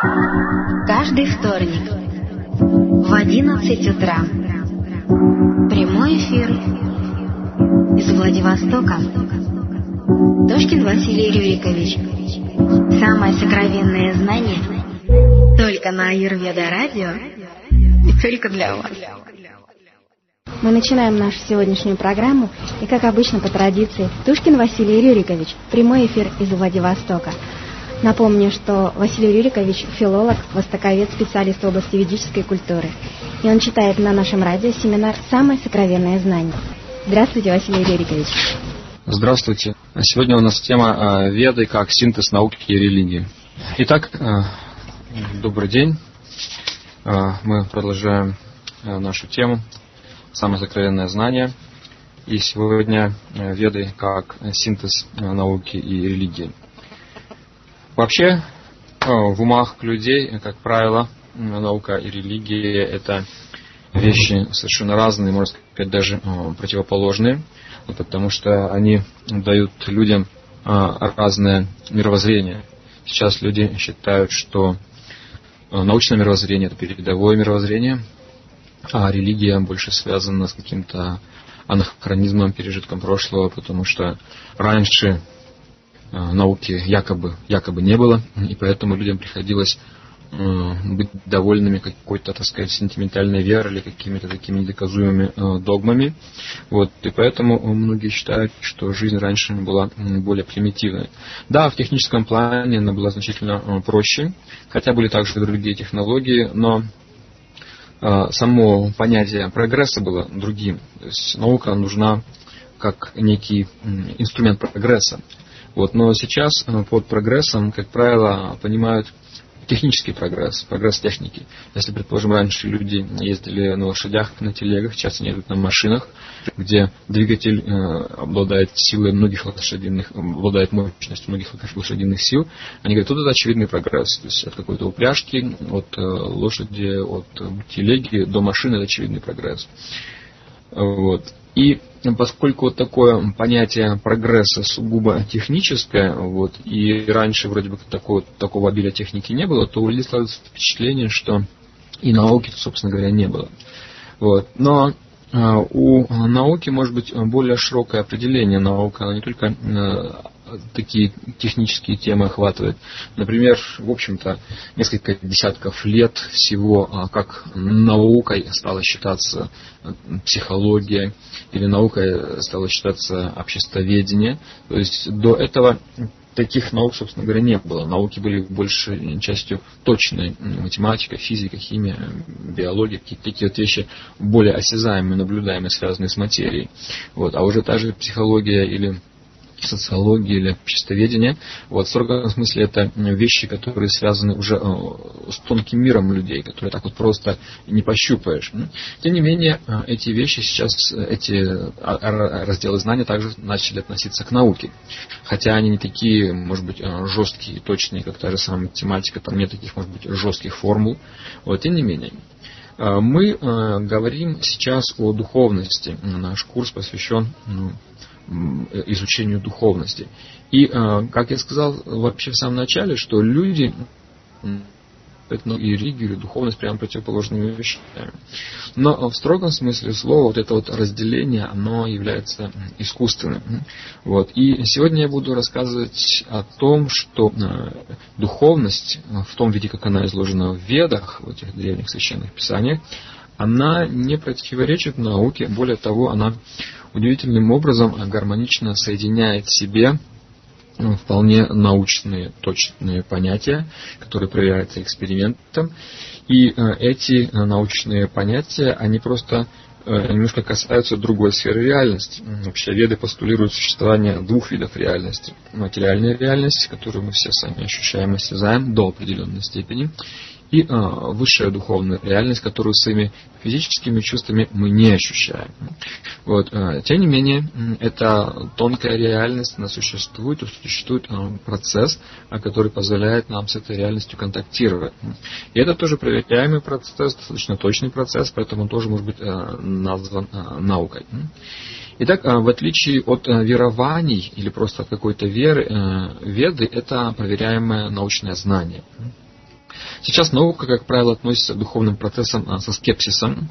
Каждый вторник в 11 утра прямой эфир из Владивостока. Тушкин Василий Рюрикович. Самое сокровенное знание только на Аюрведа радио и только для вас. Мы начинаем нашу сегодняшнюю программу, и, как обычно, по традиции, Тушкин Василий Рюрикович, прямой эфир из Владивостока. Напомню, что Василий Рюрикович – филолог, востоковед, специалист в области ведической культуры. И он читает на нашем радио семинар «Самое сокровенное знание». Здравствуйте, Василий Рюрикович. Здравствуйте. Сегодня у нас тема «Веды как синтез науки и религии». Итак, добрый день. Мы продолжаем нашу тему «Самое сокровенное знание». И сегодня Веды как синтез науки и религии. Вообще, в умах людей, как правило, наука и религия – это вещи совершенно разные, можно сказать, даже противоположные, потому что они дают людям разное мировоззрение. Сейчас люди считают, что научное мировоззрение – это передовое мировоззрение, а религия больше связана с каким-то анахронизмом, пережитком прошлого, потому что раньше науки якобы не было, и поэтому людям приходилось быть довольными какой-то, так сказать, сентиментальной верой или какими-то такими недоказуемыми догмами. Вот, и поэтому многие считают, что жизнь раньше была более примитивной. Да, в техническом плане она была значительно проще, хотя были также и другие технологии, но само понятие прогресса было другим. То есть наука нужна как некий инструмент прогресса. Вот, но сейчас под прогрессом, как правило, понимают технический прогресс, прогресс техники. Если, предположим, раньше люди ездили на лошадях, на телегах, сейчас они едут на машинах, где двигатель обладает силой многих лошадиных, обладает мощностью многих лошадиных сил, они говорят, тут это очевидный прогресс. То есть от какой-то упряжки, от лошади, от телеги до машины это очевидный прогресс. Вот. И поскольку вот такое понятие прогресса сугубо техническое, вот, и раньше вроде бы такого обилия техники не было, то у людей складывается впечатление, что и науки, собственно говоря, не было. Вот. Но у науки может быть более широкое определение. Наука, она не только такие технические темы охватывает. Например, в общем-то, несколько десятков лет всего, как наукой стала считаться психология, или наукой стало считаться обществоведение. То есть до этого таких наук, собственно говоря, не было. Науки были большей частью точные. Математика, физика, химия, биология, какие-то вот вещи более осязаемые, наблюдаемые, связанные с материей. Вот. А уже та же психология или социология или обществоведение, вот, в строгом смысле это вещи, которые связаны уже с тонким миром людей, которые так вот просто не пощупаешь. Тем не менее, эти вещи сейчас, эти разделы знания также начали относиться к науке. Хотя они не такие, может быть, жесткие и точные, как та же самая математика, там нет таких, может быть, жестких формул. Вот, тем не менее. Мы говорим сейчас о духовности. Наш курс посвящен изучению духовности. И, как я сказал вообще в самом начале, что люди и религию, или духовность прямо противоположными вещами. Но в строгом смысле слова вот это вот разделение, оно является искусственным. Вот. И сегодня я буду рассказывать о том, что духовность, в том виде, как она изложена в Ведах, в этих древних священных писаниях, она не противоречит науке, более того, она удивительным образом гармонично соединяет в себе вполне научные, точные понятия, которые проверяются экспериментом. И эти научные понятия, они просто немножко касаются другой сферы реальности. Вообще Веды постулируют существование двух видов реальности. Материальная реальность, которую мы все сами ощущаем и осязаем до определенной степени, и высшая духовная реальность, которую своими физическими чувствами мы не ощущаем. Вот. Тем не менее, эта тонкая реальность, она существует, и существует процесс, который позволяет нам с этой реальностью контактировать. И это тоже проверяемый процесс, достаточно точный процесс, поэтому он тоже может быть назван наукой. Итак, в отличие от верований или просто от какой-то веры, Веды – это проверяемое научное знание. Сейчас наука, как правило, относится к духовным процессам со скепсисом,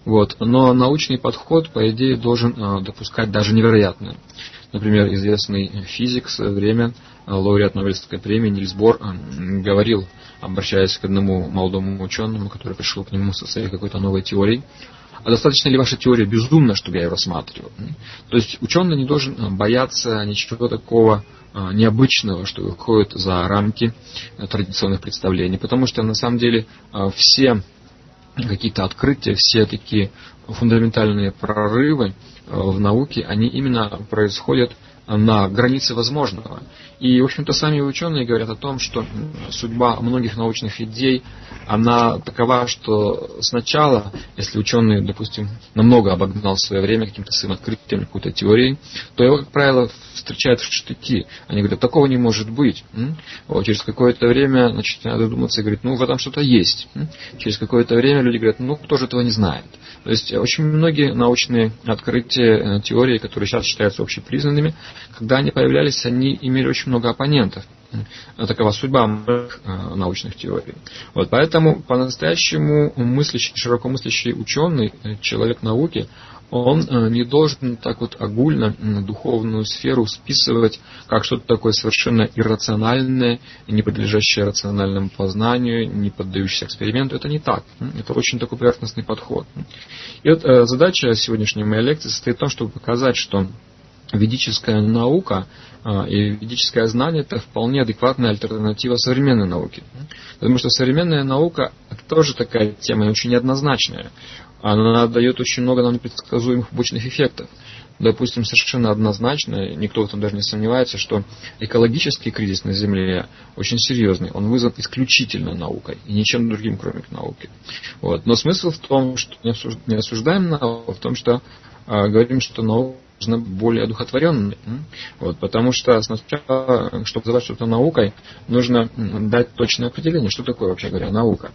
но научный подход, по идее, должен допускать даже невероятное. Например, известный физик в свое время, лауреат Нобелевской премии Нильс Бор, говорил, обращаясь к одному молодому ученому, который пришел к нему со своей какой-то новой теорией: а достаточно ли ваша теория безумна, чтобы я ее рассматривал? То есть ученый не должен бояться ничего такого необычного, что выходит за рамки традиционных представлений, потому что на самом деле все какие-то открытия, все такие фундаментальные прорывы в науке, они именно происходят на границе возможного. И, в общем-то, сами ученые говорят о том, что судьба многих научных идей, она такова, что сначала, если ученый, допустим, намного обогнал свое время каким-то своим открытием, какой-то теорией, то его, как правило, встречают в штыки. Они говорят: такого не может быть. Через какое-то время начинают задуматься и говорят: в этом что-то есть. Через какое-то время люди говорят: кто же этого не знает. То есть очень многие научные открытия, теории, которые сейчас считаются общепризнанными, когда они появлялись, они имели очень много оппонентов. Такова судьба многих научных теорий. Поэтому по-настоящему широко мыслящий ученый, человек науки, он не должен так огульно духовную сферу списывать как что-то такое совершенно иррациональное, не подлежащее рациональному познанию, не поддающееся эксперименту. Это не так. Это очень такой поверхностный подход. И задача сегодняшней моей лекции состоит в том, чтобы показать, что ведическая наука и ведическое знание – это вполне адекватная альтернатива современной науке. Потому что современная наука – это тоже такая тема очень неоднозначная. Она дает очень много нам непредсказуемых побочных эффектов. Допустим, совершенно однозначно, никто в этом даже не сомневается, что экологический кризис на Земле очень серьезный. Он вызван исключительно наукой и ничем другим, кроме науки. Но смысл в том, что не осуждаем науку, в том, что говорим, что наука должна быть более одухотворенной. Потому что сначала, чтобы называть что-то наукой, нужно дать точное определение, что такое, вообще говоря, наука.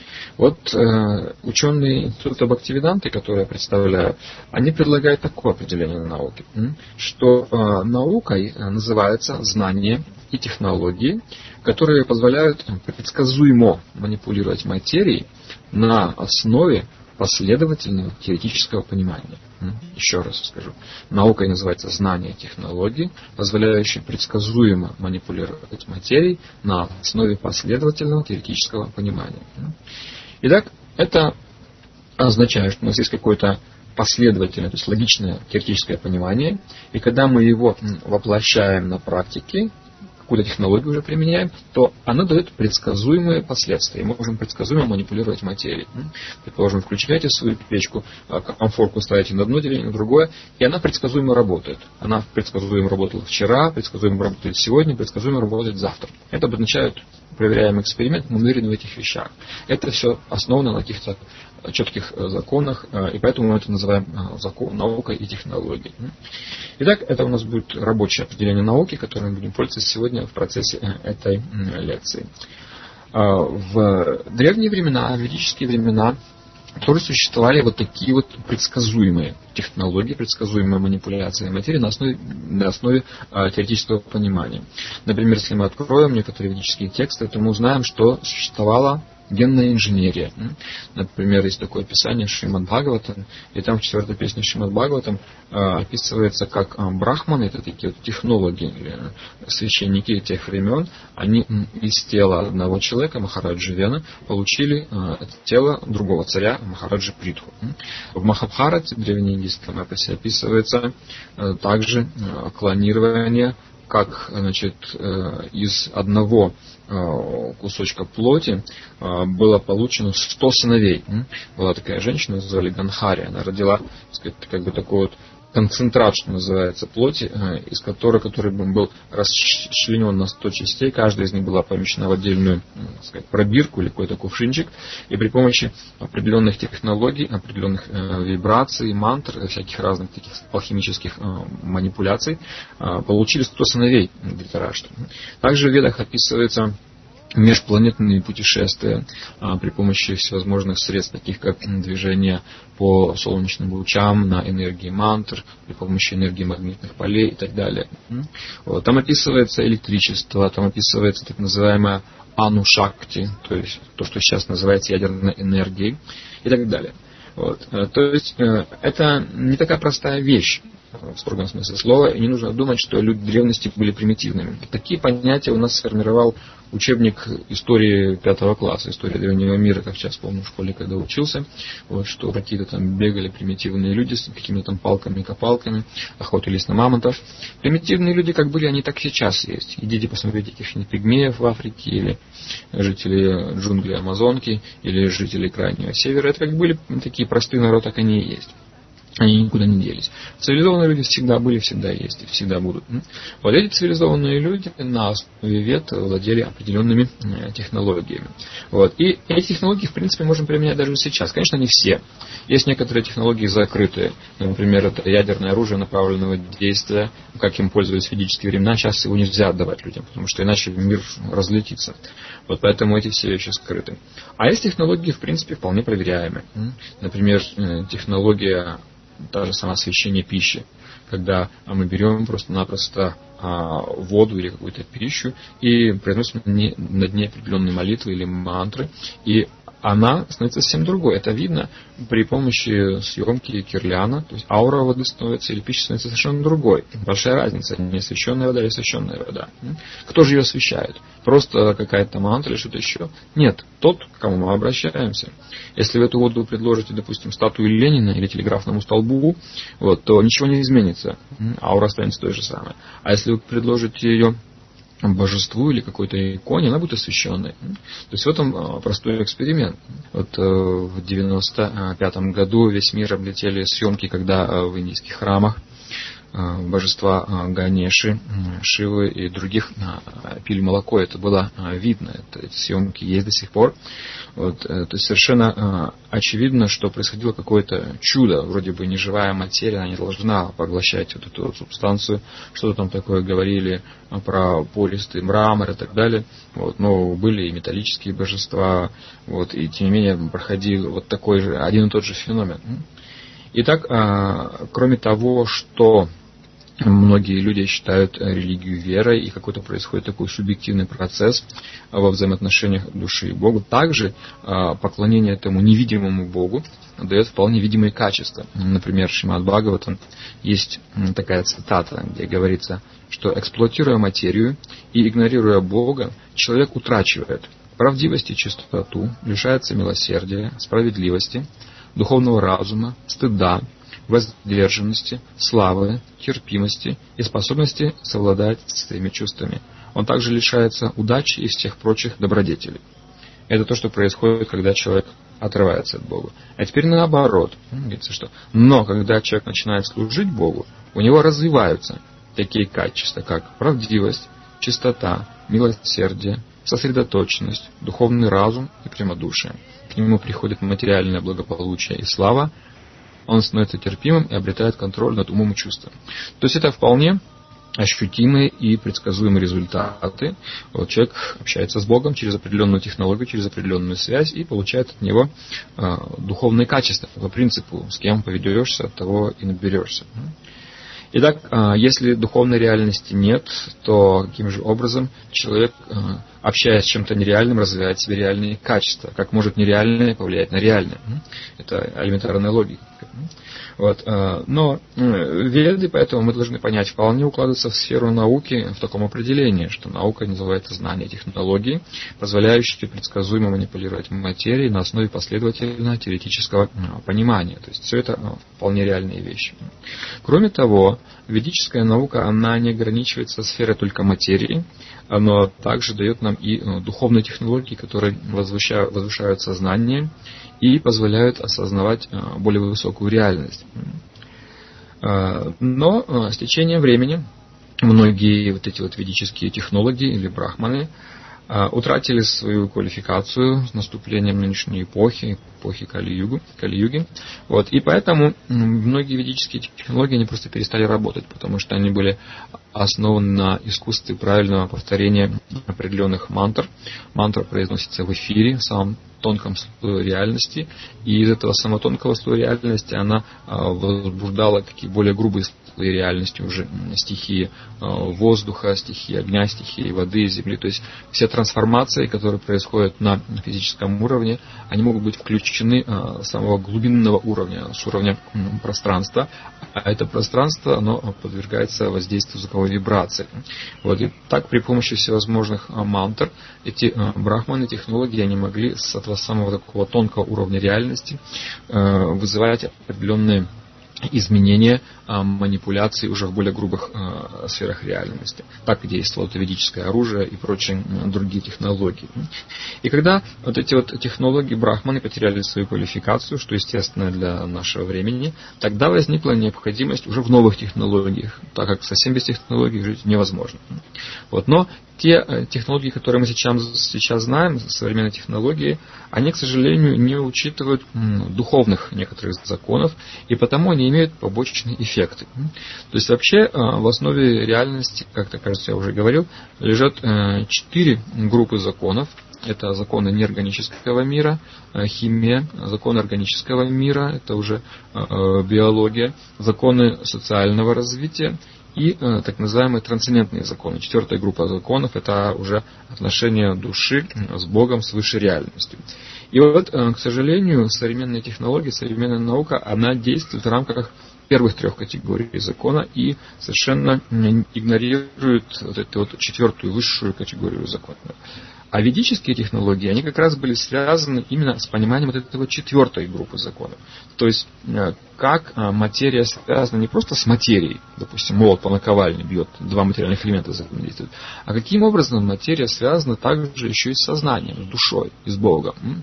Ученые института Бхактивиданты, которые я представляю, они предлагают такое определение науки, что наукой называется знание и технологии, которые позволяют предсказуемо манипулировать материей на основе последовательного теоретического понимания. Еще раз скажу. Наукой называется знание технологий, позволяющие предсказуемо манипулировать материей на основе последовательного теоретического понимания. Итак, это означает, что у нас есть какое-то последовательное, то есть логичное теоретическое понимание, и когда мы его воплощаем на практике, какую-то технологию уже применяем, то она дает предсказуемые последствия. Мы можем предсказуемо манипулировать материей. Предположим, включаете свою печку, конфорку ставите на одно деление, на другое, и она предсказуемо работает. Она предсказуемо работала вчера, предсказуемо работает сегодня, предсказуемо работает завтра. Это обозначает проверяемый эксперимент, мы уверены в этих вещах. Это все основано на каких-то четких законах, и поэтому мы это называем наукой и технологией. Итак, это у нас будет рабочее определение науки, которым мы будем пользоваться сегодня в процессе этой лекции. В древние времена, в ведические времена, тоже существовали такие предсказуемые технологии, предсказуемые манипуляции материи на основе теоретического понимания. Например, если мы откроем некоторые ведические тексты, то мы узнаем, что существовала генная инженерия. Например, есть такое описание Шримад Бхагаватам, и там в 4-й песне Шримад Бхагаватам описывается, как брахманы, это такие технологи, священники тех времен, они из тела одного человека, Махараджи Вена, получили тело другого царя, Махараджи Притху. В Махабхарате, древнеиндийском эпосе, описывается также клонирование, как из одного кусочка плоти было получено 100 сыновей. Была такая женщина, звали Ганхари, она родила, такой концентрат, что называется, плоти, который был расчленен на 100 частей, каждая из них была помещена в отдельную, пробирку или какой-то кувшинчик, и при помощи определенных технологий, определенных вибраций, мантр, всяких разных таких алхимических манипуляций получили 100 сыновей Дhrитараштра. Также в Ведах описывается межпланетные путешествия при помощи всевозможных средств, таких как движение по солнечным лучам на энергии мантр, при помощи энергии магнитных полей и так далее. Там описывается электричество, там описывается так называемая анушакти, то есть то, что сейчас называется ядерной энергией и так далее. Вот. То есть это не такая простая вещь в строгом смысле слова, и не нужно думать, что люди древности были примитивными. Такие понятия у нас сформировал учебник истории 5 класса, история древнего мира, как сейчас помню в школе, когда учился, вот, что какие-то там бегали примитивные люди с какими-то там палками, копалками, охотились на мамонтов. Примитивные люди как были, они так сейчас есть. Идите посмотрите каких-нибудь пигмеев в Африке, или жителей джунглей Амазонки, или жителей Крайнего Севера. Это как были такие простые народы, так они и есть. Они никуда не делись. Цивилизованные люди всегда были, всегда есть и всегда будут. Вот эти цивилизованные люди на основе вед владели определенными технологиями. Вот. И эти технологии, в принципе, можем применять даже сейчас. Конечно, не все. Есть некоторые технологии закрытые. Например, это ядерное оружие направленного действия, как им пользовались в ведические времена. Сейчас его нельзя отдавать людям, потому что иначе мир разлетится. Вот поэтому эти все вещи скрыты. А есть технологии, в принципе, вполне проверяемые. Например, технология та же сама освещение пищи, когда мы берем просто-напросто воду или какую-то пищу и произносим на дне определенные молитвы или мантры, и она становится совсем другой. Это видно при помощи съемки кирляна, то есть аура воды становится или пища становится совершенно другой. Большая разница, не освещенная вода или освещенная вода. Кто же ее освещает? Просто какая-то мантра или что-то еще? Нет, тот, к кому мы обращаемся. Если в эту воду вы предложите, допустим, статую Ленина или телеграфному столбу, вот, то ничего не изменится. Аура останется той же самой. А если вы предложите ее божеству или какой-то иконе, она будет освященной. То есть в этом простой эксперимент. Вот в 95-м году весь мир облетели съемки, когда в индийских храмах божества Ганеши, Шивы и других пили молоко. Это было видно. Эти съемки есть до сих пор. Вот, то есть совершенно очевидно, что происходило какое-то чудо. Вроде бы неживая материя, она не должна поглощать вот эту вот субстанцию. Что-то там такое говорили про пористый мрамор и так далее. Вот, но были и металлические божества. Вот, и тем не менее проходил вот такой же, один и тот же феномен. Итак, кроме того, что многие люди считают религию верой, и какой-то происходит такой субъективный процесс во взаимоотношениях души и Бога, также поклонение этому невидимому Богу дает вполне видимые качества. Например, в Шримад Бхагаватам есть такая цитата, где говорится, что эксплуатируя материю и игнорируя Бога, человек утрачивает правдивость и чистоту, лишается милосердия, справедливости, духовного разума, стыда, воздержанности, славы, терпимости и способности совладать с своими чувствами. Он также лишается удачи и всех прочих добродетелей. Это то, что происходит, когда человек отрывается от Бога. А теперь наоборот. Говорится, что но когда человек начинает служить Богу, у него развиваются такие качества, как правдивость, чистота, милосердие, сосредоточенность, духовный разум и прямодушие. К нему приходит материальное благополучие и слава, он становится терпимым и обретает контроль над умом и чувством. То есть это вполне ощутимые и предсказуемые результаты. Вот человек общается с Богом через определенную технологию, через определенную связь и получает от него духовные качества. По принципу, с кем поведешься, от того и наберешься. Итак, если духовной реальности нет, то каким же образом человек, общаясь с чем-то нереальным, развивает в себе реальные качества? Как может нереальное повлиять на реальное? Это элементарная логика. Вот. Но веды, поэтому мы должны понять, вполне укладываться в сферу науки в таком определении, что наука называется знание технологий, позволяющие предсказуемо манипулировать материей на основе последовательного теоретического понимания. То есть все это вполне реальные вещи. Кроме того, ведическая наука, она не ограничивается сферой только материи, но также дает нам и духовные технологии, которые возвышают сознание и позволяют осознавать более высокую реальность. Но с течением времени многие вот эти вот ведические технологии или брахманы утратили свою квалификацию с наступлением нынешней эпохи Кали-юги. Вот. И поэтому многие ведические технологии они просто перестали работать, потому что они были основаны на искусстве правильного повторения определенных мантр. Мантра произносится в эфире, сам тонком слое реальности, и из этого самого тонкого слоя реальности она возбуждала такие более грубые слои реальности, уже стихии воздуха, стихии огня, стихии воды, земли. То есть все трансформации, которые происходят на физическом уровне, они могут быть включены с самого глубинного уровня, с уровня пространства, а это пространство, оно подвергается воздействию звуковой вибрации. Вот. И так при помощи всевозможных мантр эти брахманы, технологии, они могли с этого самого такого тонкого уровня реальности вызывать определенные изменения, манипуляции уже в более грубых сферах реальности. Так действовало ведическое оружие и прочие другие технологии. И когда вот эти вот технологии брахманы потеряли свою квалификацию, что естественно для нашего времени, тогда возникла необходимость уже в новых технологиях, так как совсем без технологий жить невозможно. Вот. Но те технологии, которые мы сейчас знаем, современные технологии, они, к сожалению, не учитывают духовных некоторых законов, и потому они имеют побочные эффекты. То есть вообще в основе реальности, как-то, кажется, я уже говорил, лежат 4 группы законов. Это законы неорганического мира, химия, законы органического мира, это уже биология, законы социального развития и так называемые трансцендентные законы. 4-я группа законов – это уже отношения души с Богом, с высшей реальностью. И вот, к сожалению, современные технологии, современная наука, она действует в рамках первых 3 категорий закона и совершенно игнорирует вот эту вот 4-ю, высшую категорию закона. А ведические технологии, они как раз были связаны именно с пониманием вот этой 4-й группы законов. То есть, как материя связана не просто с материей, допустим, молот по наковальне бьет, 2 материальных элемента взаимодействуют, а каким образом материя связана также еще и с сознанием, с душой, и с Богом.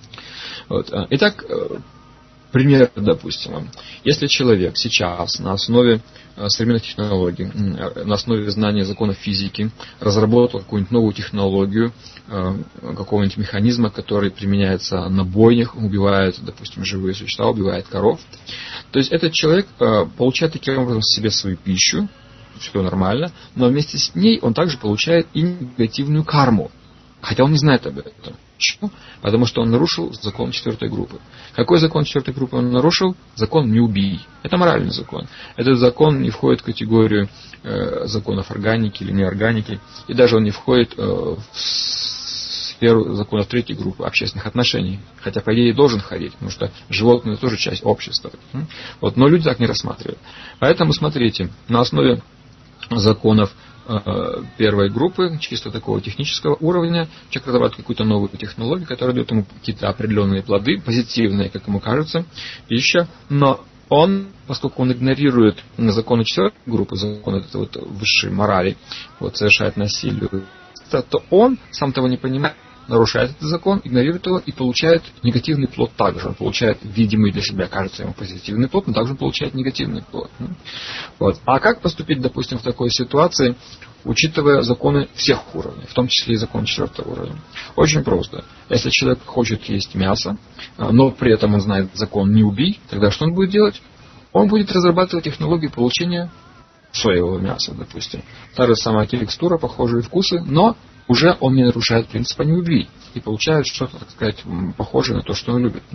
Вот. Итак, пример, допустим, если человек сейчас на основе современных технологий, на основе знания законов физики разработал какую-нибудь новую технологию, какого-нибудь механизма, который применяется на бойнях, убивает, допустим, живые существа, убивает коров, то есть этот человек получает таким образом в себе свою пищу, все нормально, но вместе с ней он также получает и негативную карму, хотя он не знает об этом. Почему? Потому что он нарушил закон 4-й группы. Какой закон 4-й группы он нарушил? Закон «не убий». Это моральный закон. Этот закон не входит в категорию законов органики или неорганики, и даже он не входит в сферу законов 3-й группы общественных отношений. Хотя, по идее, должен входить, потому что животные тоже часть общества. Вот, но люди так не рассматривают. Поэтому, смотрите, на основе законов 1-й группы, чисто такого технического уровня, человек разрабатывает какую-то новую технологию, которая дает ему какие-то определенные плоды, позитивные, как ему кажется, пища, но он, поскольку он игнорирует законы 4-й группы, законы этой вот высшей морали, вот, совершает насилие, то он, сам того не понимая, нарушает этот закон, игнорирует его и получает негативный плод также. Он получает видимый для себя, кажется ему позитивный плод, но также он получает негативный плод. Вот. А как поступить, допустим, в такой ситуации, учитывая законы всех уровней, в том числе и закон 4-го уровня? Очень просто. Если человек хочет есть мясо, но при этом он знает закон «не убий», тогда что он будет делать? Он будет разрабатывать технологию получения соевого мяса, допустим. Та же самая текстура, похожие вкусы, но уже он не нарушает принципа «не убий» и получает что-то, так сказать, похожее на то, что он любит.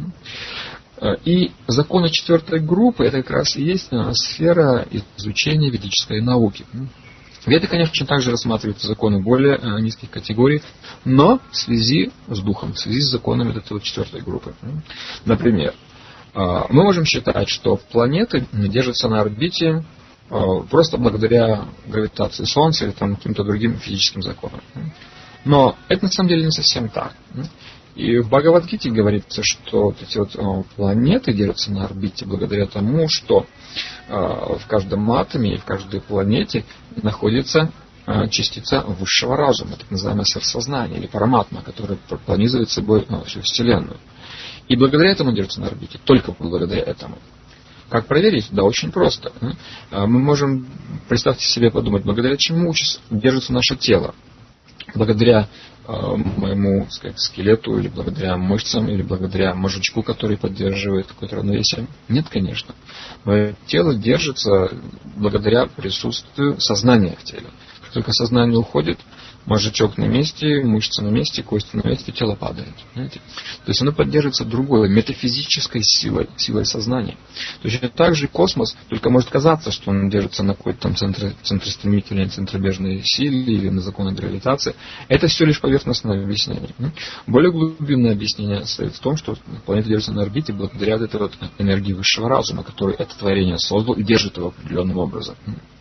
И законы 4-й группы – это как раз и есть сфера изучения ведической науки. Веды, конечно, также рассматривают законы более низких категорий, но в связи с духом, в связи с законами этой вот 4-й группы. Например, мы можем считать, что планеты держатся на орбите просто благодаря гравитации Солнца или там, каким-то другим физическим законам. Но это на самом деле не совсем так. И в Бхагавад-гите говорится, что вот эти вот планеты держатся на орбите благодаря тому, что в каждом атоме и в каждой планете находится частица высшего разума, так называемое сверхсознание или параматма, которое пронизывает собой всю Вселенную. И благодаря этому держатся на орбите, только благодаря этому. Как проверить? Да, очень просто. Мы можем, представьте себе, подумать, благодаря чему держится наше тело? Благодаря моему, сказать, скелету, или благодаря мышцам, или благодаря мозжечку, который поддерживает какое-то равновесие? Нет, конечно. Мое тело держится благодаря присутствию сознания в теле. Как только сознание уходит, Мозжечок на месте, мышцы на месте, кости на месте, тело падает. Понимаете? То есть оно поддерживается другой, метафизической силой сознания. Точно так же космос, только может казаться, что он держится на какой-то там центростремительной, центробежной силе или на законах гравитации. Это все лишь поверхностное объяснение. Более глубинное объяснение состоит в том, что планета держится на орбите благодаря этой вот энергии высшего разума, который это творение создал и держит его определенным образом.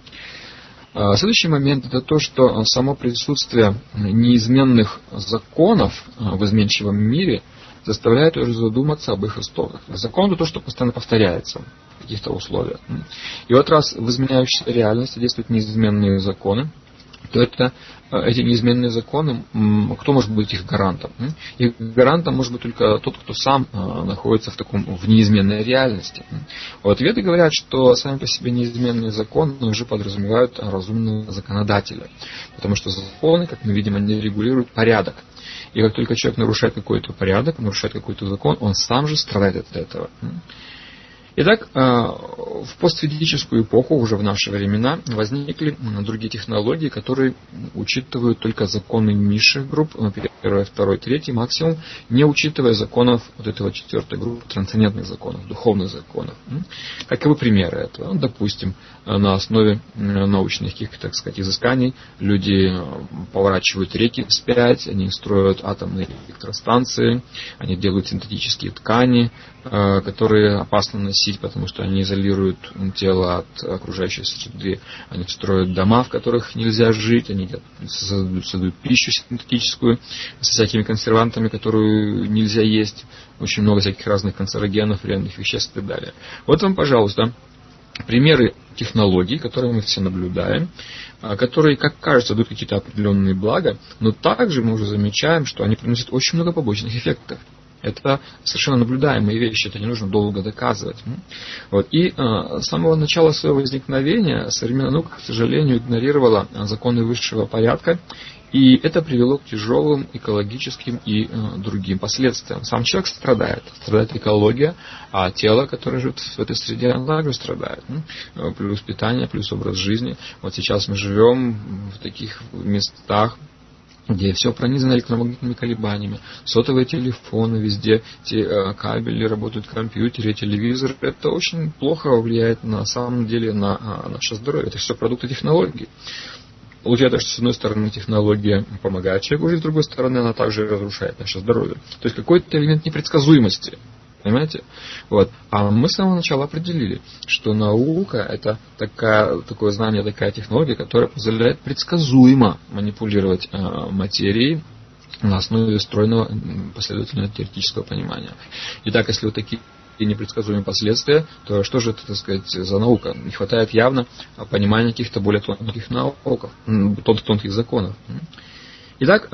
Следующий момент — это то, что само присутствие неизменных законов в изменчивом мире заставляет уже задуматься об их истоках. Закон — это то, что постоянно повторяется в каких-то условиях. И вот раз в изменяющейся реальности действуют неизменные законы, то эти неизменные законы, кто может быть их гарантом? Их гарантом может быть только тот, кто сам находится в неизменной реальности. Вот Веды говорят, что сами по себе неизменные законы уже подразумевают разумного законодателя. Потому что законы, как мы видим, они регулируют порядок. И как только человек нарушает какой-то порядок, нарушает какой-то закон, он сам же страдает от этого. Итак, в постведическую эпоху, уже в наши времена, возникли другие технологии, которые учитывают только законы низших групп, 1, 2, 3 максимум, не учитывая законов вот этого 4 группы, трансцендентных законов, духовных законов. Каковы примеры этого? Допустим, на основе научных каких-то, так сказать, изысканий люди поворачивают реки вспять, они строят атомные электростанции, они делают синтетические ткани, которые опасно носить, потому что они изолируют тело от окружающей среды. Они строят дома, в которых нельзя жить, они создают пищу синтетическую со всякими консервантами, которую нельзя есть, очень много всяких разных канцерогенов, вредных веществ и так далее. Вот вам, пожалуйста, примеры технологий, которые мы все наблюдаем, которые, как кажется, дают какие-то определенные блага, но также мы уже замечаем, что они приносят очень много побочных эффектов. Это совершенно наблюдаемые вещи, это не нужно долго доказывать. Вот. И с самого начала своего возникновения современная наука, к сожалению, игнорировала законы высшего порядка, и это привело к тяжелым экологическим и другим последствиям. Сам человек страдает экология, а тело, которое живет в этой среде, оно также страдает. Плюс питание, плюс образ жизни. Вот сейчас мы живем в таких местах, где все пронизано электромагнитными колебаниями, сотовые телефоны, везде кабели, работают компьютеры, телевизор. Это очень плохо влияет на самом деле на наше здоровье. Это все продукты технологий. Получается, что с одной стороны технология помогает человеку, и с другой стороны она также разрушает наше здоровье. То есть какой-то элемент непредсказуемости. Понимаете? Вот. А мы с самого начала определили, что наука — это такое знание, такая технология, которая позволяет предсказуемо манипулировать материей на основе стройного последовательного теоретического понимания. Итак, если вот такие непредсказуемые последствия, то что же это, так сказать, за наука? Не хватает явно понимания каких-то более тонких науков, тонких законов. Итак,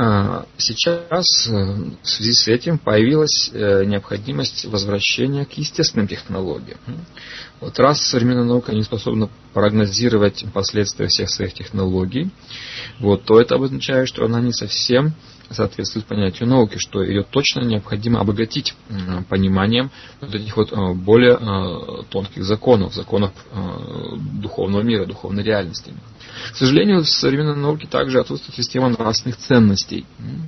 сейчас в связи с этим появилась необходимость возвращения к естественным технологиям. Вот раз современная наука не способна прогнозировать последствия всех своих технологий, вот, то это обозначает, что она не совсем соответствует понятию науки, что ее точно необходимо обогатить пониманием вот этих вот более тонких законов духовного мира, духовной реальности. К сожалению, в современной науке также отсутствует система нравственных ценностей.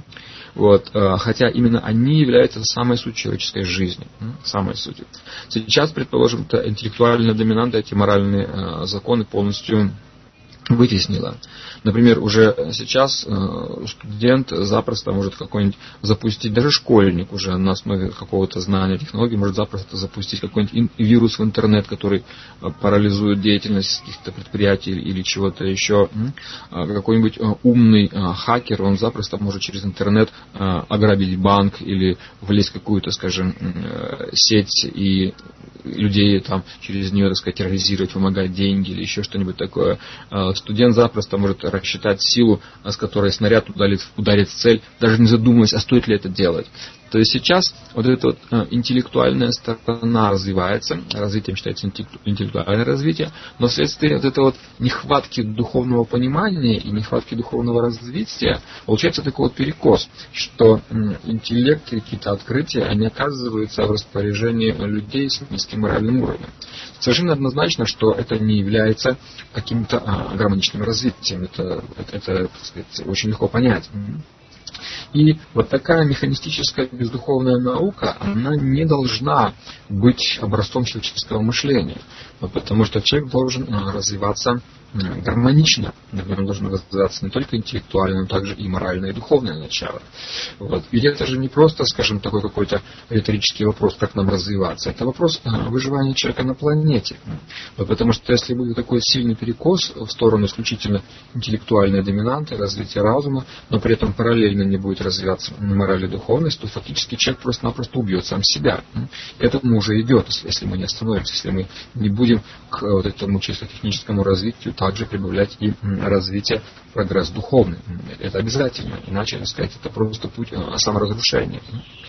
Вот, хотя именно они являются самой сутью человеческой жизни. Самой сутью. Сейчас, предположим, интеллектуальная доминанта эти моральные законы полностью вытеснила. Например, уже сейчас студент запросто может какой-нибудь запустить, даже школьник уже на основе какого-то знания технологий может запросто запустить какой-нибудь вирус в интернет, который парализует деятельность каких-то предприятий или чего-то еще. Какой-нибудь умный хакер, он запросто может через интернет ограбить банк или влезть в какую-то, скажем, сеть и людей там через нее, так сказать, терроризировать, вымогать деньги или еще что-нибудь такое. Студент запросто может рассчитать силу, с которой снаряд ударит в цель, даже не задумываясь, а стоит ли это делать. То есть сейчас вот эта вот интеллектуальная сторона развивается, развитием считается интеллектуальное развитие, но вследствие вот этой вот нехватки духовного понимания и нехватки духовного развития получается такой вот перекос, что интеллект и какие-то открытия, они оказываются в распоряжении людей с низким моральным уровнем. Совершенно однозначно, что это не является каким-то гармоничным развитием. Это, так сказать, очень легко понять. И вот такая механистическая бездуховная наука, она не должна быть образцом человеческого мышления, потому что человек должен развиваться гармонично. Он должен развиваться не только интеллектуально, но также и моральное и духовное начало. Вот. Ведь это же не просто, скажем, такой какой-то риторический вопрос, как нам развиваться. Это вопрос выживания человека на планете. Вот, потому что если будет такой сильный перекос в сторону исключительно интеллектуальной доминанты, развития разума, но при этом параллельно не будет развиваться мораль и духовность, то фактически человек просто-напросто убьет сам себя. И этому уже идет, если мы не остановимся, если мы не будем к вот этому чисто техническому развитию также прибавлять и развитие, прогресс духовный. Это обязательно. Иначе, так сказать, это просто путь саморазрушения.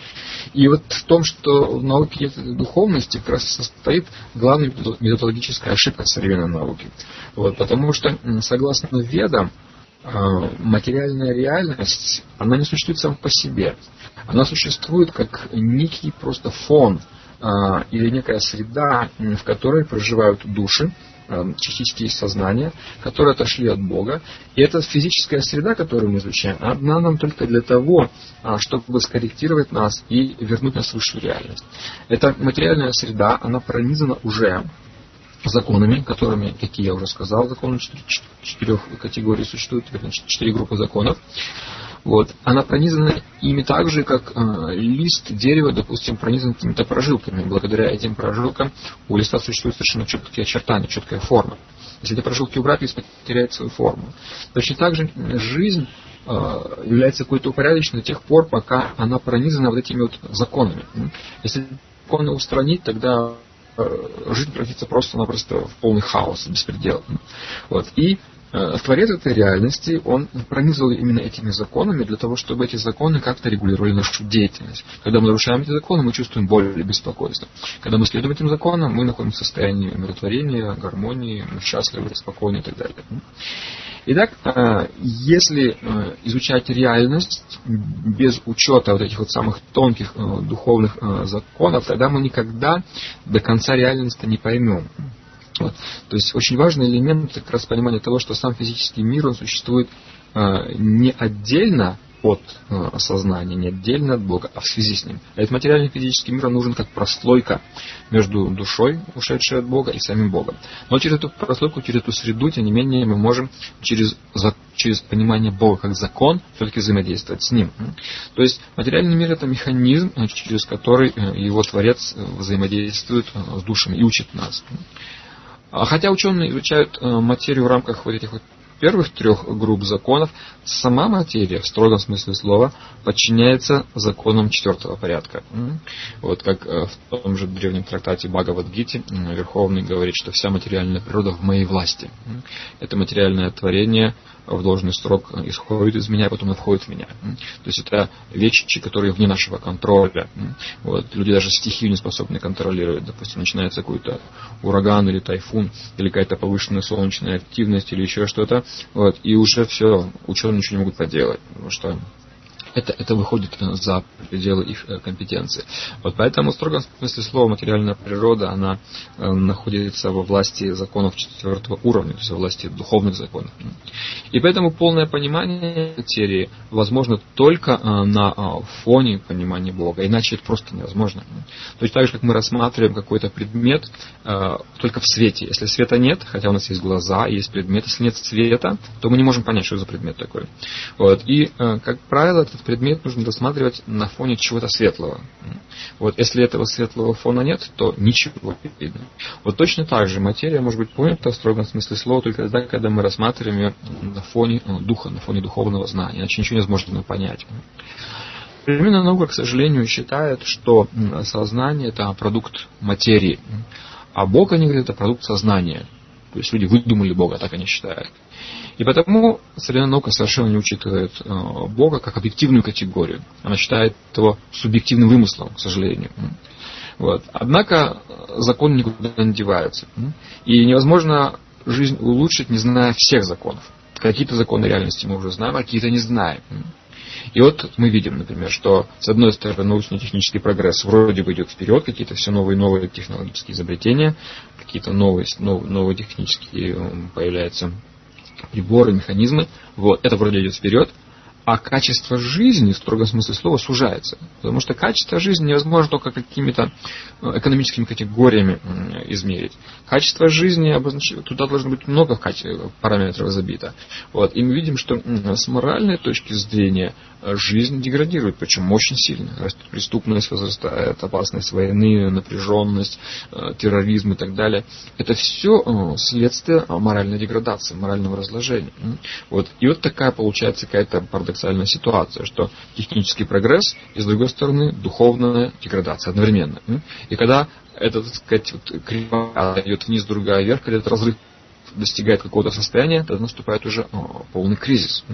И вот в том, что в науке духовности как раз состоит главная методологическая ошибка современной науки. Вот, потому что, согласно Ведам, материальная реальность, она не существует сама по себе. Она существует как некий просто фон или некая среда, в которой проживают души, частички сознания, которые отошли от Бога. И эта физическая среда, которую мы изучаем, она нам только для того, чтобы скорректировать нас и вернуть нас в высшую реальность. Эта материальная среда, она пронизана уже законами, которыми, как я уже сказал, законы 4 категорий существуют, 4 группы законов. Вот. Она пронизана ими так же, как лист дерева, допустим, пронизан какими-то прожилками. Благодаря этим прожилкам у листа существуют совершенно четкие очертания, четкая форма. Если эти прожилки убрать, лист потеряет свою форму. Точно так же жизнь является какой-то упорядоченной до тех пор, пока она пронизана вот этими вот законами. Если законы устранить, тогда жизнь превратится просто-напросто в полный хаос, беспредел. Вот. И Творец этой реальности, он пронизывал именно этими законами для того, чтобы эти законы как-то регулировали нашу деятельность. Когда мы нарушаем эти законы, мы чувствуем боль или беспокойство. Когда мы следуем этим законам, мы находимся в состоянии умиротворения, гармонии, мы счастливы, спокойны и так далее. Итак, если изучать реальность без учета вот этих вот самых тонких духовных законов, тогда мы никогда до конца реальность не поймем. Вот. То есть очень важный элемент как раз понимания того, что сам физический мир, он существует не отдельно от сознания, не отдельно от Бога, а в связи с ним. Этот материальный физический мир нужен как прослойка между душой, ушедшей от Бога, и самим Богом. Но через эту прослойку, через эту среду, тем не менее, мы можем через понимание Бога как закон все-таки взаимодействовать с Ним. То есть материальный мир — это механизм, через который его Творец взаимодействует с душами и учит нас. Хотя ученые изучают материю в рамках вот этих вот первых 3 групп законов, сама материя, в строгом смысле слова, подчиняется законам 4-го порядка. Вот как в том же древнем трактате Бхагавад-гите Верховный говорит, что вся материальная природа в моей власти. Это материальное творение в должный срок исходит из меня, а потом входит в меня. То есть это вещи, которые вне нашего контроля. Вот. Люди даже стихию не способны контролировать. Допустим, начинается какой-то ураган или тайфун, или какая-то повышенная солнечная активность, или еще что-то. Вот. И уже все, ученые ничего не могут поделать, потому что это выходит за пределы их компетенции. Вот поэтому, в строгом смысле слова, материальная природа, она находится во власти законов 4-го уровня, то есть во власти духовных законов. И поэтому полное понимание материи возможно только на фоне понимания Бога, иначе это просто невозможно. То есть так же, как мы рассматриваем какой-то предмет только в свете. Если света нет, хотя у нас есть глаза, есть предмет, если нет света, то мы не можем понять, что за предмет такой. Вот. И, как правило, этот предмет нужно рассматривать на фоне чего-то светлого. Вот если этого светлого фона нет, то ничего не видно. Вот точно так же материя может быть понята в строгом смысле слова только тогда, когда мы рассматриваем ее на фоне духа, на фоне духовного знания, иначе ничего невозможно понять. Современная наука, к сожалению, считает, что сознание — это продукт материи, а Бог, они говорят, это продукт сознания. То есть люди выдумали Бога, так они считают. И потому современная наука совершенно не учитывает Бога как объективную категорию. Она считает его субъективным вымыслом, к сожалению. Вот. Однако закон никуда не девается. И невозможно жизнь улучшить, не зная всех законов. Какие-то законы реальности мы уже знаем, а какие-то не знаем. И вот мы видим, например, что с одной стороны научно-технический прогресс вроде бы идет вперед, какие-то все новые и новые технологические изобретения, какие-то новые технические появляются приборы, механизмы. Вот, это вроде идет вперед. А качество жизни, в строгом смысле слова, сужается. Потому что качество жизни невозможно только какими-то экономическими категориями измерить. Качество жизни туда должно быть много параметров забито. Вот. И мы видим, что с моральной точки зрения жизнь деградирует, причем очень сильно. Растет преступность, возрастает опасность войны, напряженность, терроризм и так далее. Это все следствие моральной деградации, морального разложения. Вот. И вот такая получается какая-то парадоксальная ситуация, что технический прогресс и, с другой стороны, духовная деградация одновременно. И когда эта, так сказать, вот, кривая идет вниз, другая вверх, когда этот разрыв достигает какого-то состояния, тогда наступает уже полный кризис.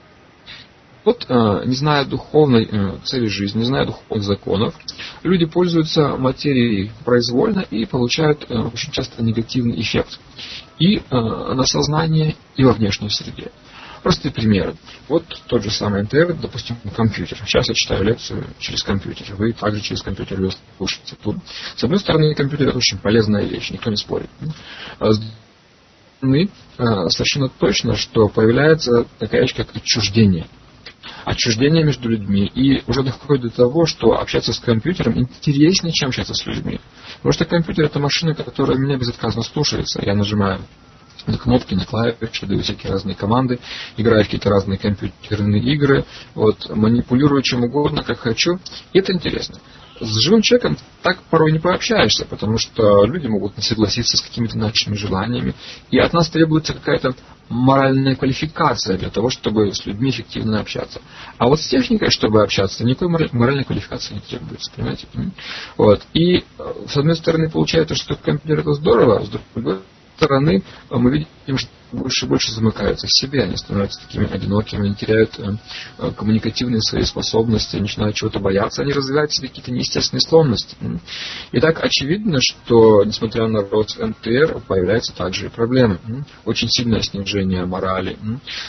Вот, не зная духовной цели жизни, не зная духовных законов, люди пользуются материей произвольно и получают очень часто негативный эффект и на сознание, и во внешней среде. Простые примеры. Вот тот же самый НТР, допустим, компьютер. Сейчас я читаю лекцию через компьютер. Вы также через компьютер ее слушаете. С одной стороны, компьютер — это очень полезная вещь, никто не спорит. А с другой стороны, совершенно точно, что появляется такая вещь, как отчуждение. Отчуждение между людьми. И уже доходит до того, что общаться с компьютером интереснее, чем общаться с людьми. Потому что компьютер — это машина, которая меня безотказно слушается. Я нажимаю на кнопки, на клавиши, даю всякие разные команды, играю в какие-то разные компьютерные игры, вот, манипулирую чем угодно, как хочу. И это интересно. С живым человеком так порой не пообщаешься, потому что люди могут не согласиться с какими-то нашими желаниями. И от нас требуется какая-то моральная квалификация для того, чтобы с людьми эффективно общаться. А вот с техникой, чтобы общаться, никакой моральной квалификации не требуется, понимаете? Вот. И с одной стороны получается, что компьютер — это здорово, с другой стороны мы видим, что больше и больше замыкаются в себе, они становятся такими одинокими, они теряют коммуникативные свои способности, они начинают чего-то бояться, они развивают в себе какие-то неестественные склонности. И так очевидно, что, несмотря на рост НТР, появляются также и проблемы. Очень сильное снижение морали.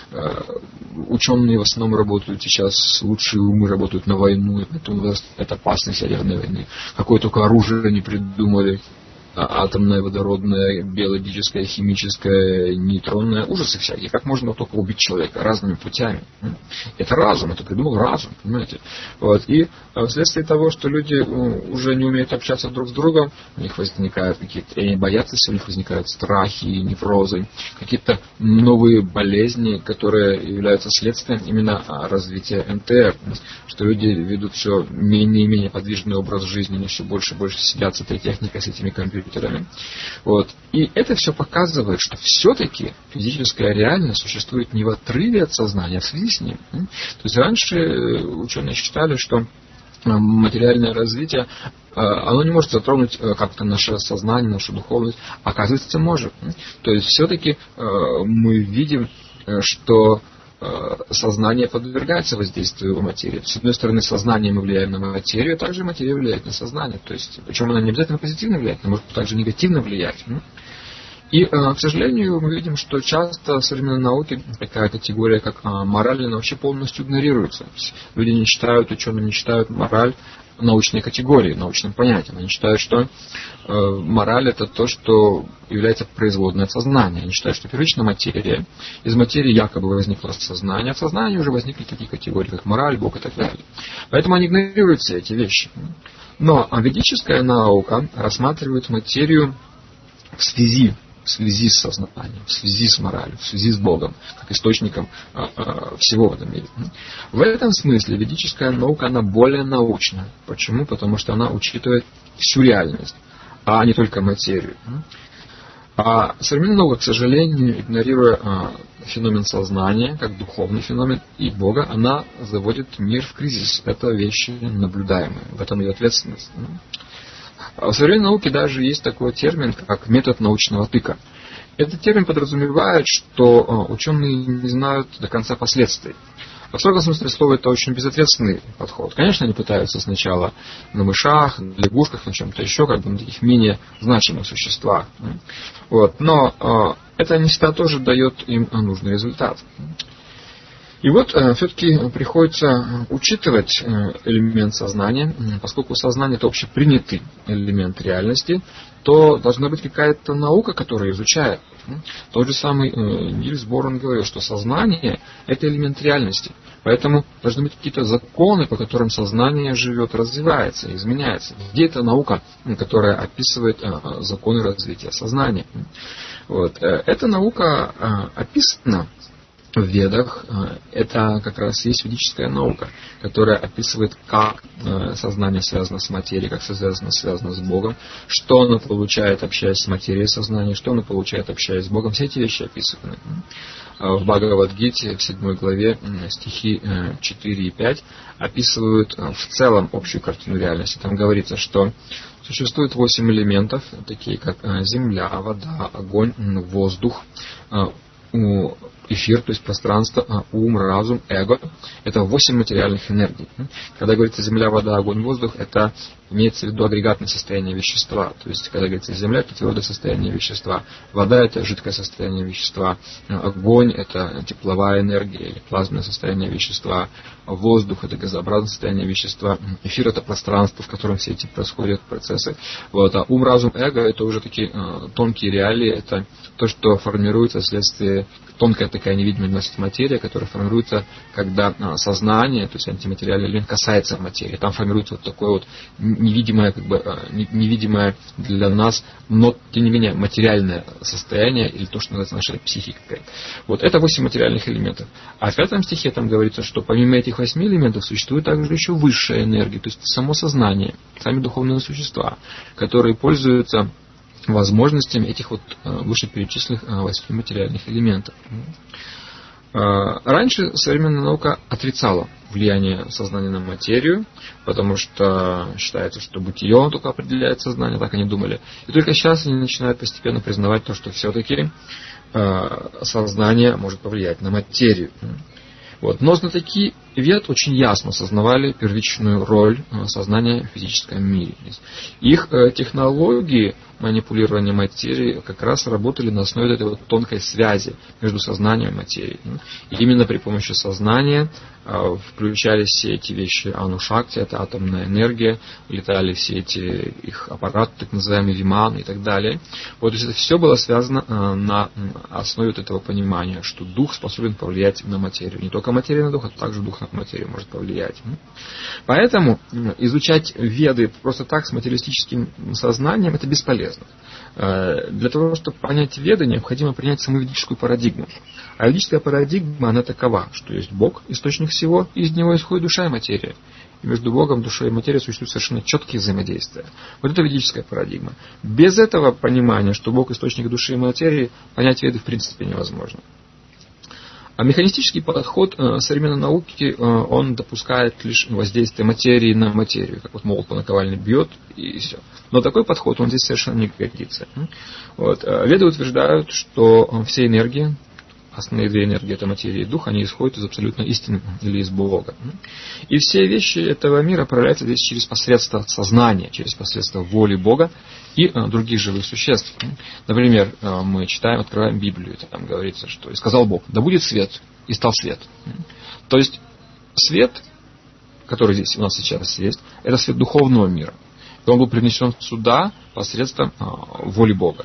Ученые в основном работают сейчас, лучшие умы работают на войну, это опасность ядерной войны. Какое только оружие не придумали. Атомное, водородное, биологическое, химическое, нейтронное, ужасы всякие. Как можно только убить человека разными путями? Это разум, это придумал разум, понимаете? Вот. И вследствие того, что люди уже не умеют общаться друг с другом, у них возникают какие-то, они боятся, у них возникают страхи, неврозы, какие-то новые болезни, которые являются следствием именно развития НТР. Что люди ведут все менее и менее подвижный образ жизни, они все больше и больше сидят с этой техникой, с этими компьютерами. Вот. И это все показывает, что все-таки физическая реальность существует не в отрыве от сознания, а в связи с ним. То есть раньше ученые считали, что материальное развитие, оно не может затронуть как-то наше сознание, нашу духовность, а оказывается может. То есть все-таки мы видим, что сознание подвергается воздействию материи. С одной стороны, сознанием мы влияем на материю, а также материя влияет на сознание. То есть, причем она не обязательно позитивно влияет, она может также негативно влиять. И, к сожалению, мы видим, что часто в современной науке такая категория, как мораль, она вообще полностью игнорируется. Люди не считают, ученые не считают мораль научной категории, научным понятием. Они считают, что мораль — это то, что является производной от сознания. Они считают, что первичная материя, из материи якобы возникло сознание, от сознания уже возникли такие категории, как мораль, Бог и так далее. Поэтому они игнорируют все эти вещи. Но ведическая наука рассматривает материю в связи с сознанием, в связи с моралью, в связи с Богом, как источником всего в этом мире. В этом смысле ведическая наука, она более научна. Почему? Потому что она учитывает всю реальность, а не только материю. А современная наука, к сожалению, игнорируя феномен сознания, как духовный феномен, и Бога, она заводит мир в кризис. Это вещи наблюдаемые. В этом ее ответственность. В современной науке даже есть такой термин, как метод научного тыка. Этот термин подразумевает, что ученые не знают до конца последствий. В строгом смысле слова это очень безответственный подход. Конечно, они пытаются сначала на мышах, на лягушках, на чем-то еще, как бы на таких менее значимых существах. Вот. Но это не всегда тоже дает им нужный результат. И вот все-таки приходится учитывать элемент сознания, поскольку сознание это общепринятый элемент реальности, то должна быть какая-то наука, которая изучает. Тот же самый Нильс Борн говорил, что сознание это элемент реальности. Поэтому должны быть какие-то законы, по которым сознание живет, развивается, изменяется. Где эта наука, которая описывает законы развития сознания? Вот. Эта наука описана в Ведах. Это как раз есть ведическая наука, которая описывает, как сознание связано с материей, как связано с Богом, что оно получает, общаясь с материей сознания, что оно получает, общаясь с Богом. Все эти вещи описаны. В Бхагавад-гите, в 7 главе, стихи 4 и 5 описывают в целом общую картину реальности. Там говорится, что существует 8 элементов, такие как земля, вода, огонь, воздух, эфир, то есть пространство, ум, разум, эго. Это 8 материальных энергий. Когда говорится земля, вода, огонь, воздух, это имеется в виду агрегатное состояние вещества. То есть, когда говорится земля, это твердое состояние вещества. Вода – это жидкое состояние вещества. Огонь – это тепловая энергия или плазменное состояние вещества. Воздух – это газообразное состояние вещества. Эфир – это пространство, в котором все эти происходят процессы. Вот. А ум, разум, эго – это уже такие тонкие реалии. Это то, что формируется вследствие тонкая такая невидимая материя, которая формируется, когда сознание, то есть антиматериальный элемент, касается материи. Там формируется вот такое вот невидимое, невидимое для нас, но тем не менее материальное состояние, или то, что называется нашей психикой. Вот это 8 материальных элементов. А в 5 стихе там говорится, что помимо этих 8 элементов существует также еще высшая энергия, то есть само сознание, сами духовные существа, которые пользуются возможностями этих вот вышеперечисленных 8 материальных элементов. Раньше современная наука отрицала влияние сознания на материю, потому что считается, что бытие только определяет сознание, так они думали. И только сейчас они начинают постепенно признавать то, что все-таки сознание может повлиять на материю. Вот. Но знатоки Вед очень ясно осознавали первичную роль сознания в физическом мире. Их технологии манипулирования материей как раз работали на основе этой вот тонкой связи между сознанием и материей. И именно при помощи сознания включались все эти вещи анушакти, это атомная энергия, летали все эти их аппараты, так называемые виманы и так далее. Вот, то есть это все было связано на основе вот этого понимания, что дух способен повлиять на материю. Не только материя на дух, а также дух на материю может повлиять. Поэтому изучать Веды просто так с материалистическим сознанием это бесполезно. Для того, чтобы понять Веды, необходимо принять саму ведическую парадигму. А ведическая парадигма, она такова, что есть Бог, источник всего, и из него исходит душа и материя. И между Богом, душой и материей существуют совершенно четкие взаимодействия. Вот это ведическая парадигма. Без этого понимания, что Бог источник души и материи, понять Веды в принципе невозможно. А механистический подход современной науки, он допускает лишь воздействие материи на материю, как вот молот по наковальне бьет и все. Но такой подход, он здесь совершенно не годится. Вот. Веды утверждают, что все энергии, основные две энергии, это материя и дух, они исходят из абсолютной истины или из Бога. И все вещи этого мира проявляются здесь через посредство сознания, через посредство воли Бога и других живых существ. Например, мы читаем, открываем Библию, там говорится, что «И сказал Бог, да будет свет, и стал свет». То есть свет, который здесь у нас сейчас есть, это свет духовного мира. И он был принесен сюда посредством воли Бога.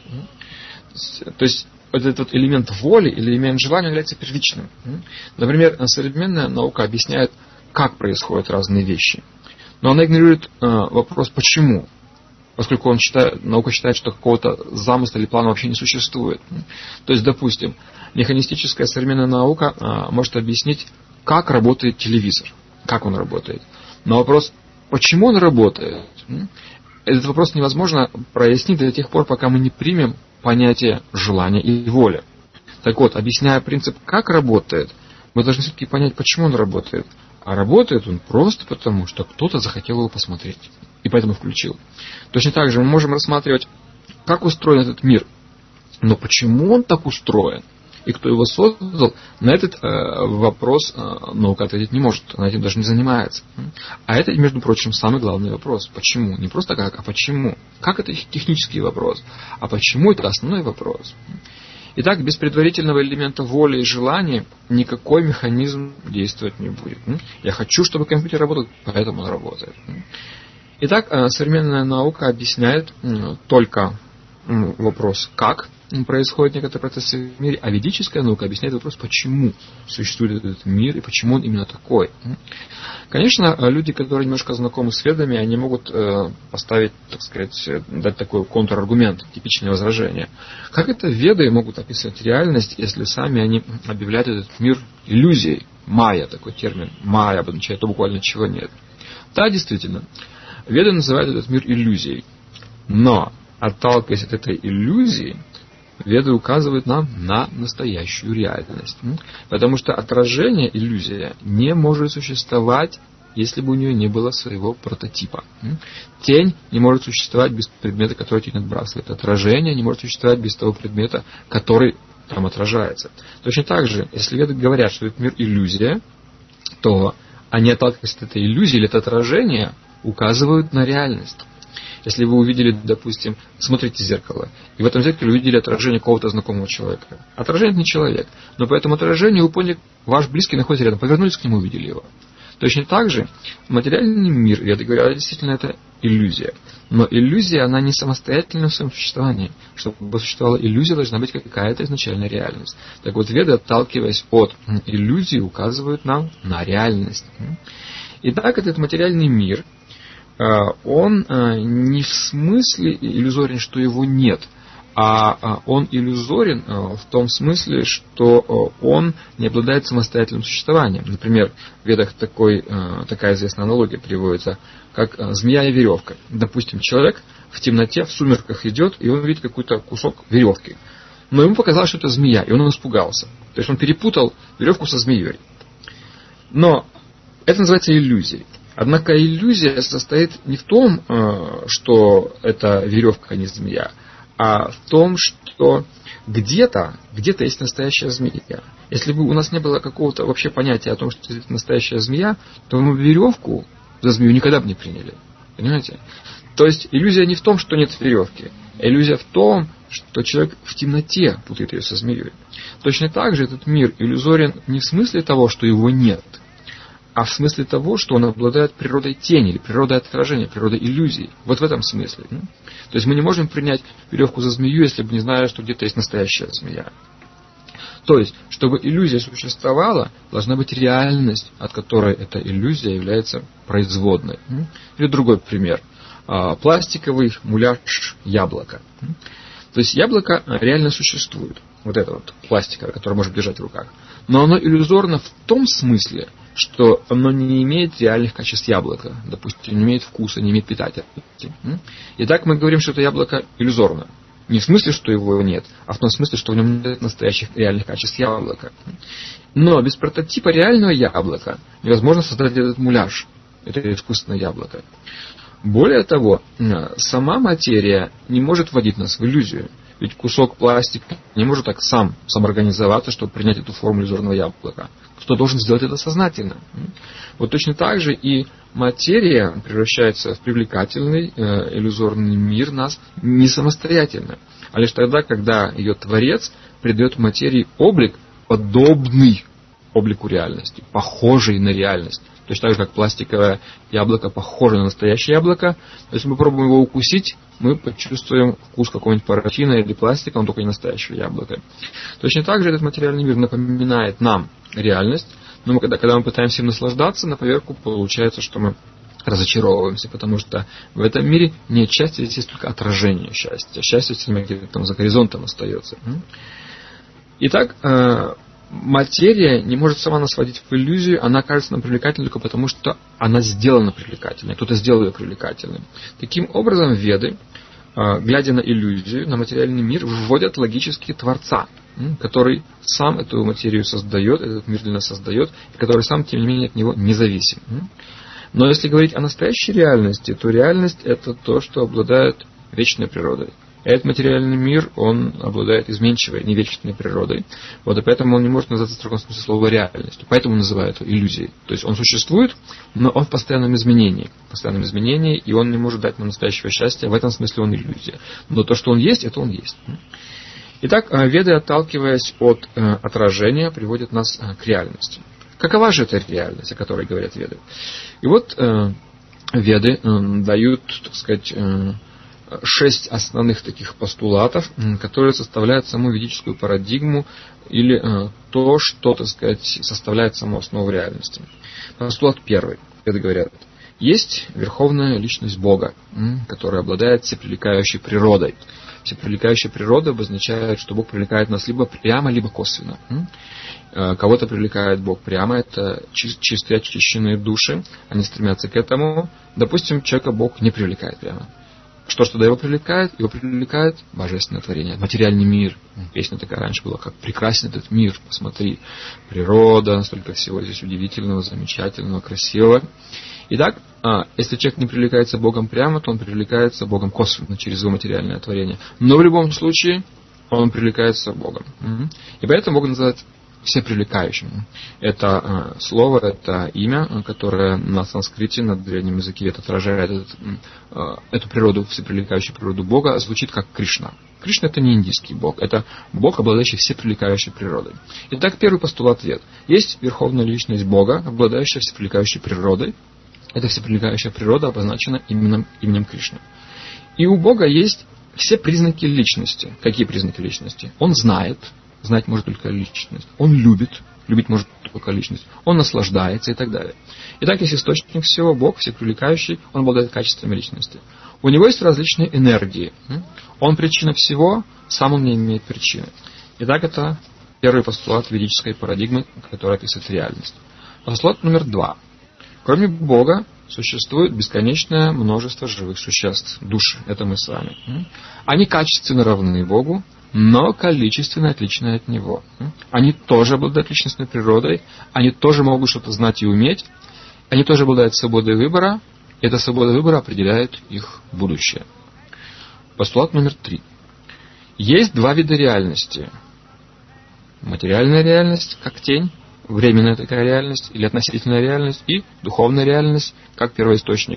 То есть этот элемент воли или элемент желания является первичным. Например, современная наука объясняет, как происходят разные вещи. Но она игнорирует вопрос «почему?», поскольку наука считает, что какого-то замысла или плана вообще не существует. То есть, допустим, механистическая современная наука может объяснить, как работает телевизор, как он работает. Но вопрос «почему он работает?», этот вопрос невозможно прояснить до тех пор, пока мы не примем понятие желания и воли. Так вот, объясняя принцип, как работает, мы должны все-таки понять, почему он работает. А работает он просто потому, что кто-то захотел его посмотреть. И поэтому включил. Точно так же мы можем рассматривать, как устроен этот мир. Но почему он так устроен? И кто его создал, на этот вопрос наука ответить не может, она этим даже не занимается. А это, между прочим, самый главный вопрос. Почему? Не просто как, а почему? Как это технический вопрос? А почему это основной вопрос? Итак, без предварительного элемента воли и желания никакой механизм действовать не будет. Я хочу, чтобы компьютер работал, поэтому он работает. Итак, современная наука объясняет только вопрос, как происходят некоторые процессы в мире, а ведическая наука объясняет вопрос, почему существует этот мир и почему он именно такой. Конечно, люди, которые немножко знакомы с ведами, они могут поставить, так сказать, дать такой контраргумент, типичное возражение. Как это веды могут описывать реальность, если сами они объявляют этот мир иллюзией? Майя, такой термин. Майя обозначает то буквально чего нет. Да, действительно, веды называют этот мир иллюзией. Но, отталкиваясь от этой иллюзии, веды указывают нам на настоящую реальность. Потому что отражение, иллюзия, не может существовать, если бы у нее не было своего прототипа. Тень не может существовать без предмета, который тень отбрасывает. Отражение не может существовать без того предмета, который там отражается. Точно так же, если веды говорят, что этот мир иллюзия, то они, отталкиваясь от этой иллюзии или от отражения, указывают на реальность. Если вы увидели, допустим, смотрите в зеркало, и в этом зеркале увидели отражение какого-то знакомого человека. Отражение – это не человек, но по этому отражению вы поняли, ваш близкий находится рядом, повернулись к нему, увидели его. Точно так же материальный мир, я говорю, действительно это иллюзия. Но иллюзия, она не самостоятельна в своем существовании. Чтобы существовала иллюзия, должна быть какая-то изначальная реальность. Так вот, веды, отталкиваясь от иллюзии, указывают нам на реальность. Итак, этот материальный мир, он не в смысле иллюзорен, что его нет, а он иллюзорен в том смысле, что он не обладает самостоятельным существованием. Например, в ведах такая известная аналогия приводится, как змея и веревка. Допустим, человек в темноте, в сумерках идет, и он видит какой-то кусок веревки. Но ему показалось, что это змея, и он испугался. То есть он перепутал веревку со змеей. Но это называется иллюзией. Однако иллюзия состоит не в том, что это веревка, а не змея, а в том, что где-то есть настоящая змея. Если бы у нас не было какого-то вообще понятия о том, что это настоящая змея, то мы веревку за змею никогда бы не приняли. Понимаете? То есть иллюзия не в том, что нет веревки. Иллюзия в том, что человек в темноте путает ее со змеей. Точно так же этот мир иллюзорен не в смысле того, что его нет, а в смысле того, что он обладает природой тени, или природой отражения, природой иллюзии. Вот в этом смысле. То есть мы не можем принять веревку за змею, если бы не знали, что где-то есть настоящая змея. То есть, чтобы иллюзия существовала, должна быть реальность, от которой эта иллюзия является производной. Или другой пример. Пластиковый муляж яблока. То есть яблоко реально существует. Вот это вот пластиковое, которое может держать в руках. Но оно иллюзорно в том смысле, что оно не имеет реальных качеств яблока. Допустим, не имеет вкуса, не имеет питательности. Итак, мы говорим, что это яблоко иллюзорно. Не в смысле, что его нет, а в том смысле, что в нем нет настоящих реальных качеств яблока. Но без прототипа реального яблока невозможно создать этот муляж. Это искусственное яблоко. Более того, сама материя не может вводить нас в иллюзию. Ведь кусок пластика не может так самоорганизоваться, чтобы принять эту форму иллюзорного яблока. Кто должен сделать это сознательно? Вот точно так же и материя превращается в привлекательный иллюзорный мир нас не самостоятельно, а лишь тогда, когда ее Творец придает материи облик, подобный облику реальности, похожий на реальность. Точно так же, как пластиковое яблоко похоже на настоящее яблоко. Если мы попробуем его укусить, мы почувствуем вкус какого-нибудь парафина или пластика, он только не настоящее яблоко. Точно так же этот материальный мир напоминает нам реальность, но когда мы пытаемся им наслаждаться, на поверку получается, что мы разочаровываемся, потому что в этом мире нет счастья, здесь есть только отражение счастья. Счастье все время где-то там за горизонтом остается. Итак, материя не может сама нас вводить в иллюзию, она кажется нам привлекательной только потому, что она сделана привлекательной, кто-то сделал ее привлекательной. Таким образом, веды, глядя на иллюзию, на материальный мир, вводят логически Творца, который сам эту материю создает, этот мир для нас создает, и который сам, тем не менее, от него независим. Но если говорить о настоящей реальности, то реальность – это то, что обладает вечной природой. Этот материальный мир, он обладает изменчивой, невечной природой. Вот, и поэтому он не может называться в строгом смысле слова реальностью. Поэтому называют его иллюзией. То есть он существует, но он в постоянном изменении. И он не может дать нам настоящего счастья. В этом смысле он иллюзия. Но то, что он есть, это он есть. Итак, Веды, отталкиваясь от отражения, приводят нас к реальности. Какова же эта реальность, о которой говорят Веды? И вот Веды дают, так сказать, 6 основных таких постулатов, которые составляют саму ведическую парадигму или то, что, так сказать, составляет саму основу реальности. Постулат первый. Веды говорят, есть верховная личность Бога, которая обладает всепривлекающей природой. Всепривлекающая природа обозначает, что Бог привлекает нас либо прямо, либо косвенно. Кого-то привлекает Бог прямо, это чистые, очищенные души, они стремятся к этому. Допустим, человека Бог не привлекает прямо. Что ж тогда его привлекает? Его привлекает божественное творение, материальный мир. Песня такая раньше была, как прекрасен этот мир, посмотри, природа, столько всего здесь удивительного, замечательного, красивого. Итак, если человек не привлекается Богом прямо, то он привлекается Богом косвенно, через его материальное творение. Но в любом случае он привлекается Богом. И поэтому Бог называет всепривлекающим. Это слово, это имя, которое на санскрите, на древнем языке отражает эту природу, всепривлекающую природу Бога, звучит как Кришна. Кришна — это не индийский Бог, это Бог, обладающий всепривлекающей природой. Итак, первый постулат Вед. Есть верховная личность Бога, обладающая всепривлекающей природой. Эта всепривлекающая природа обозначена именем Кришны. И у Бога есть все признаки личности. Какие признаки личности? Он знает. Знать может только личность. Он любит может только личность. Он наслаждается и так далее. Итак, есть источник всего, Бог, всепривлекающий, он обладает качествами личности. У него есть различные энергии. Он причина всего, сам он не имеет причины. Итак, это первый постулат ведической парадигмы, который описывает реальность. Постулат номер 2. Кроме Бога существует бесконечное множество живых существ, душ. Это мы с вами. Они качественно равны Богу, но количественно отличны от Него. Они тоже обладают личностной природой, они тоже могут что-то знать и уметь, они тоже обладают свободой выбора, и эта свобода выбора определяет их будущее. Постулат номер 3. Есть 2 вида реальности. Материальная реальность, как тень, временная такая реальность или относительная реальность, и духовная реальность, как первоисточник.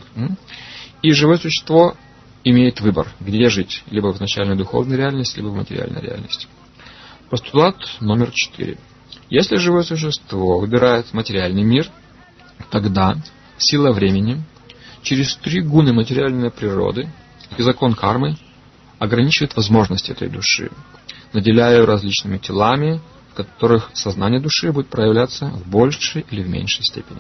И живое существо имеет выбор, где жить, либо в изначальной духовной реальности, либо в материальной реальности. Постулат номер 4. Если живое существо выбирает материальный мир, тогда сила времени через 3 гуны материальной природы и закон кармы ограничивает возможности этой души, наделяя ее различными телами, в которых сознание души будет проявляться в большей или в меньшей степени.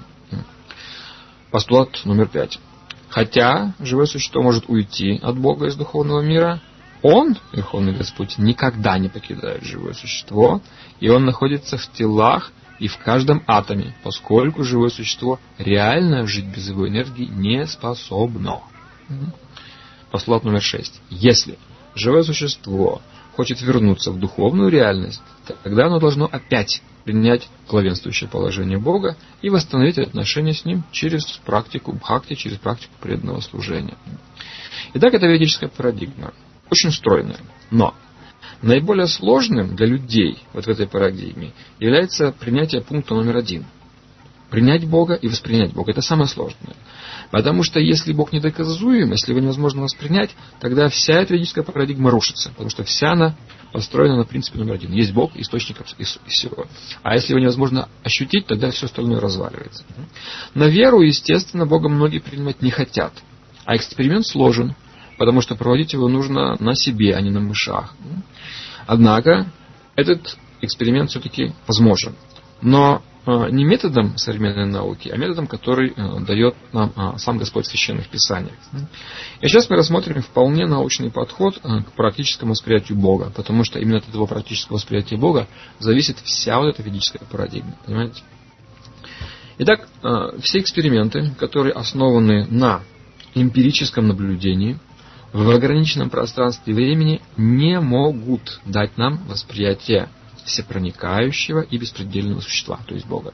Постулат номер 5. Хотя живое существо может уйти от Бога из духовного мира, Он, Верховный Господь, никогда не покидает живое существо, и Он находится в телах и в каждом атоме, поскольку живое существо реально жить без его энергии не способно. Постулат номер 6. Если живое существо хочет вернуться в духовную реальность, тогда оно должно опять принять главенствующее положение Бога и восстановить отношения с Ним через практику бхакти, через практику преданного служения. Итак, это ведическая парадигма. Очень стройная. Но наиболее сложным для людей вот в этой парадигме является принятие пункта номер 1. Принять Бога и воспринять Бога. Это самое сложное. Потому что если Бог недоказуем, если его невозможно воспринять, тогда вся эта ведическая парадигма рушится. Потому что вся она построена на принципе номер 1. Есть Бог, источник из всего. А если его невозможно ощутить, тогда все остальное разваливается. На веру, естественно, Бога многие принимать не хотят. А эксперимент сложен, потому что проводить его нужно на себе, а не на мышах. Однако, этот эксперимент все-таки возможен. Но не методом современной науки, а методом, который дает нам сам Господь в Священных Писаниях. И сейчас мы рассмотрим вполне научный подход к практическому восприятию Бога, потому что именно от этого практического восприятия Бога зависит вся вот эта ведическая парадигма. Понимаете? Итак, все эксперименты, которые основаны на эмпирическом наблюдении, в ограниченном пространстве и времени не могут дать нам восприятие всепроникающего и беспредельного существа, то есть Бога.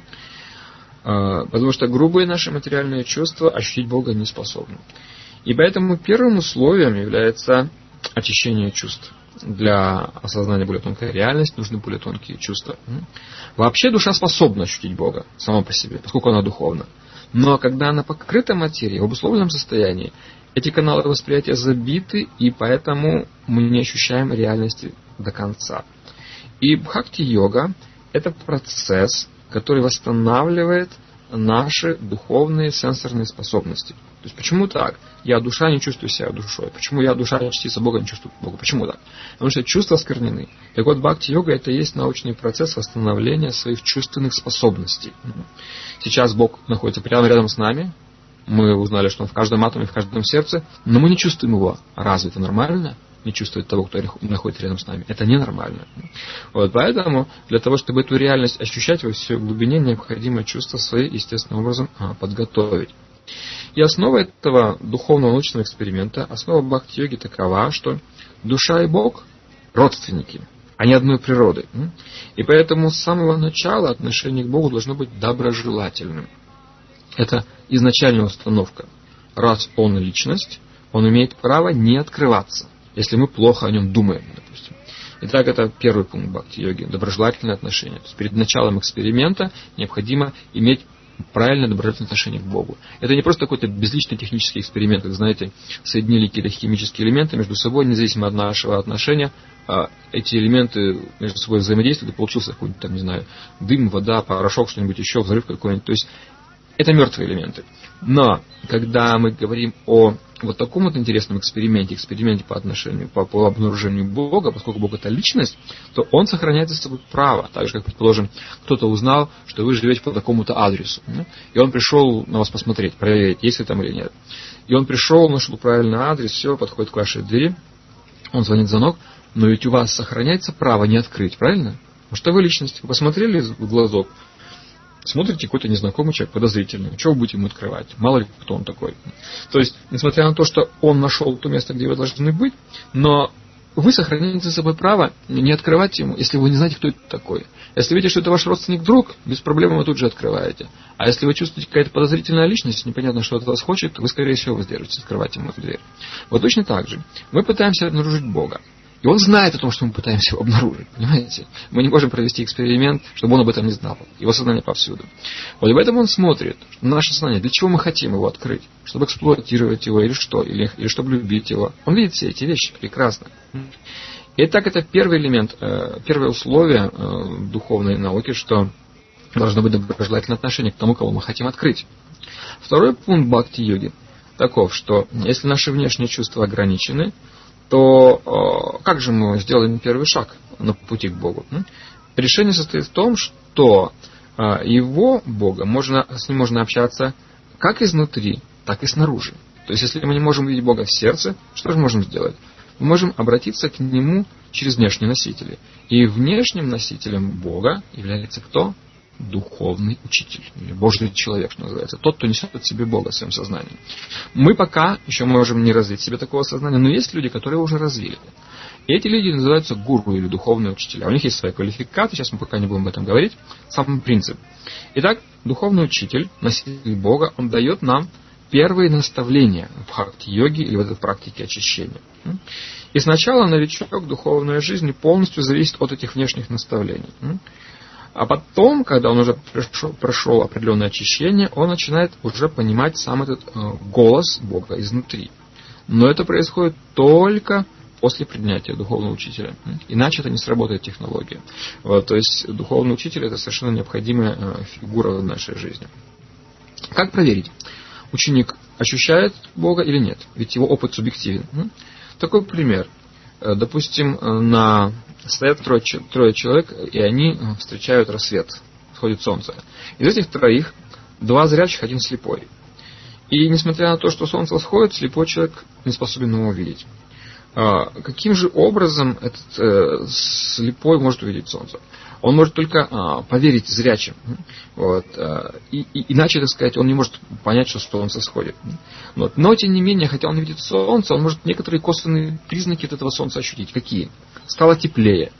Потому что грубые наши материальные чувства ощутить Бога не способны. И поэтому первым условием является очищения чувств. Для осознания более тонкой реальности нужны более тонкие чувства. Вообще душа способна ощутить Бога сама по себе, поскольку она духовна. Но когда она покрыта материей, в обусловленном состоянии, эти каналы восприятия забиты, и поэтому мы не ощущаем реальности до конца. И бхакти-йога – это процесс, который восстанавливает наши духовные сенсорные способности. То есть почему так? Я душа не чувствую себя душой. Почему я душа частица Бога не чувствую Бога? Почему так? Потому что чувства осквернены. Так вот, бхакти-йога – это и есть научный процесс восстановления своих чувственных способностей. Сейчас Бог находится прямо рядом с нами. Мы узнали, что Он в каждом атоме, в каждом сердце, но мы не чувствуем Его. Разве это нормально? Не чувствовать того, кто находится рядом с нами. Это ненормально. Вот, поэтому для того, чтобы эту реальность ощущать во всей глубине, необходимо чувство свои естественным образом подготовить. И основа этого духовного научного эксперимента, основа бхакти-йоги такова, что душа и Бог – родственники, они одной природы. И поэтому с самого начала отношение к Богу должно быть доброжелательным. Это изначальная установка. Раз Он личность, Он имеет право не открываться, если мы плохо о Нем думаем, допустим. Итак, это первый пункт бхакти-йоги – доброжелательное отношение. То есть перед началом эксперимента необходимо иметь правильное доброжелательное отношение к Богу. Это не просто какой-то безличный технический эксперимент, как, знаете, соединили какие-то химические элементы между собой, независимо от нашего отношения, эти элементы между собой взаимодействуют, и получился какой-нибудь, там, не знаю, дым, вода, порошок, что-нибудь еще, взрыв какой-нибудь. То есть это мертвые элементы. Но когда мы говорим о вот таком вот интересном эксперименте по отношению, по обнаружению Бога, поскольку Бог это личность, то Он сохраняет за собой право. Так же, как, предположим, кто-то узнал, что вы живете по такому-то адресу. И он пришел на вас посмотреть, проверить, есть ли там или нет. И он пришел, нашел правильный адрес, все, подходит к вашей двери, он звонит в звонок, но ведь у вас сохраняется право не открыть, правильно? Потому что вы личность. Вы посмотрели в глазок, смотрите, какой-то незнакомый человек, подозрительный. Чего вы будете ему открывать? Мало ли, кто он такой. То есть, несмотря на то, что он нашел то место, где вы должны быть, но вы сохраняете за собой право не открывать ему, если вы не знаете, кто это такой. Если видите, что это ваш родственник, друг, без проблем вы тут же открываете. А если вы чувствуете какая-то подозрительная личность, непонятно, что от вас хочет, вы, скорее всего, воздержитесь открывать ему эту дверь. Вот точно так же. Мы пытаемся обнаружить Бога. И Он знает о том, что мы пытаемся его обнаружить. Понимаете? Мы не можем провести эксперимент, чтобы он об этом не знал. Его сознание повсюду. Вот и поэтому Он смотрит на наше сознание. Для чего мы хотим его открыть? Чтобы эксплуатировать его или что? Или чтобы любить его. Он видит все эти вещи прекрасно. Итак, это первый элемент, первое условие духовной науки, что должно быть доброжелательное отношение к тому, кого мы хотим открыть. Второй пункт бхакти-йоги таков, что если наши внешние чувства ограничены, то как же мы сделаем первый шаг на пути к Богу? Решение состоит в том, что Его, Бога, с Ним можно общаться как изнутри, так и снаружи. То есть, если мы не можем видеть Бога в сердце, что же можем сделать? Мы можем обратиться к Нему через внешние носители. И внешним носителем Бога является кто? Духовный учитель, или Божий человек, что называется, тот, кто несет в себе Бога в своем сознании. Мы пока еще можем не развить в себе такого сознания, но есть люди, которые уже развили. И эти люди называются гуру или духовные учителя. У них есть своя квалификация, сейчас мы пока не будем об этом говорить. Сам принцип. Итак, духовный учитель, носитель Бога, он дает нам первые наставления в бхакти-йоге или в этой практике очищения. И сначала новичок духовной жизни полностью зависит от этих внешних наставлений. А потом, когда он уже прошел определенное очищение, он начинает уже понимать сам этот голос Бога изнутри. Но это происходит только после принятия духовного учителя. Иначе это не сработает технология. Вот, то есть духовный учитель — это совершенно необходимая фигура в нашей жизни. Как проверить, ученик ощущает Бога или нет? Ведь его опыт субъективен. Такой пример. Допустим, стоят трое человек, и они встречают рассвет, всходит солнце. Из этих троих 2 зрячих, 1 слепой. И несмотря на то, что солнце всходит, слепой человек не способен его увидеть. Каким же образом этот слепой может увидеть солнце? Он может только поверить зрячим. Вот. Иначе, так сказать, он не может понять, что солнце всходит. Вот. Но, тем не менее, хотя он видит солнце, он может некоторые косвенные признаки от этого солнца ощутить. Какие? Стало теплее.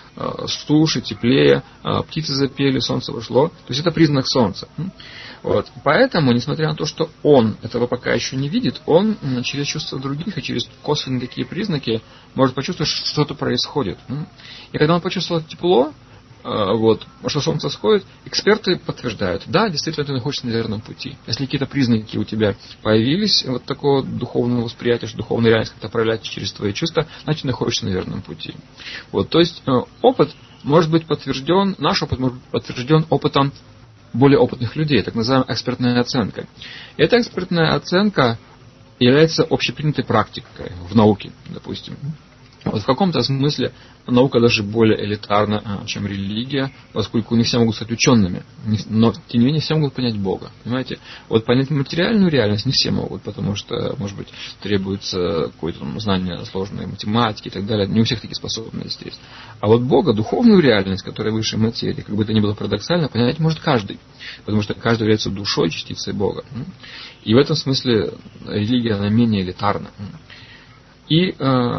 суше, теплее, птицы запели, солнце вошло. То есть это признак солнца. Вот. Поэтому, несмотря на то, что он этого пока еще не видит, он через чувства других и через косвенные такие признаки может почувствовать, что что-то происходит. И когда он почувствовал тепло, что солнце сходит, эксперты подтверждают, да, действительно ты находишься на верном пути. Если какие-то признаки у тебя появились, вот такого духовного восприятия, что духовная реальность как-то проявляется через твои чувства, значит, находишься на верном пути. То есть опыт может быть подтвержден, наш опыт может быть подтвержден опытом более опытных людей, так называемая экспертная оценка. И эта экспертная оценка является общепринятой практикой в науке, допустим. В каком-то смысле наука даже более элитарна, чем религия, поскольку не все могут стать учеными, но тем не менее все могут понять Бога. Понимаете? Понять материальную реальность не все могут, потому что, может быть, требуется какое-то знание сложной математики и так далее. Не у всех такие способности есть. А Бога, духовную реальность, которая выше материи, как бы это ни было парадоксально, понять может каждый, потому что каждый является душой, частицей Бога. И в этом смысле религия, она менее элитарна. И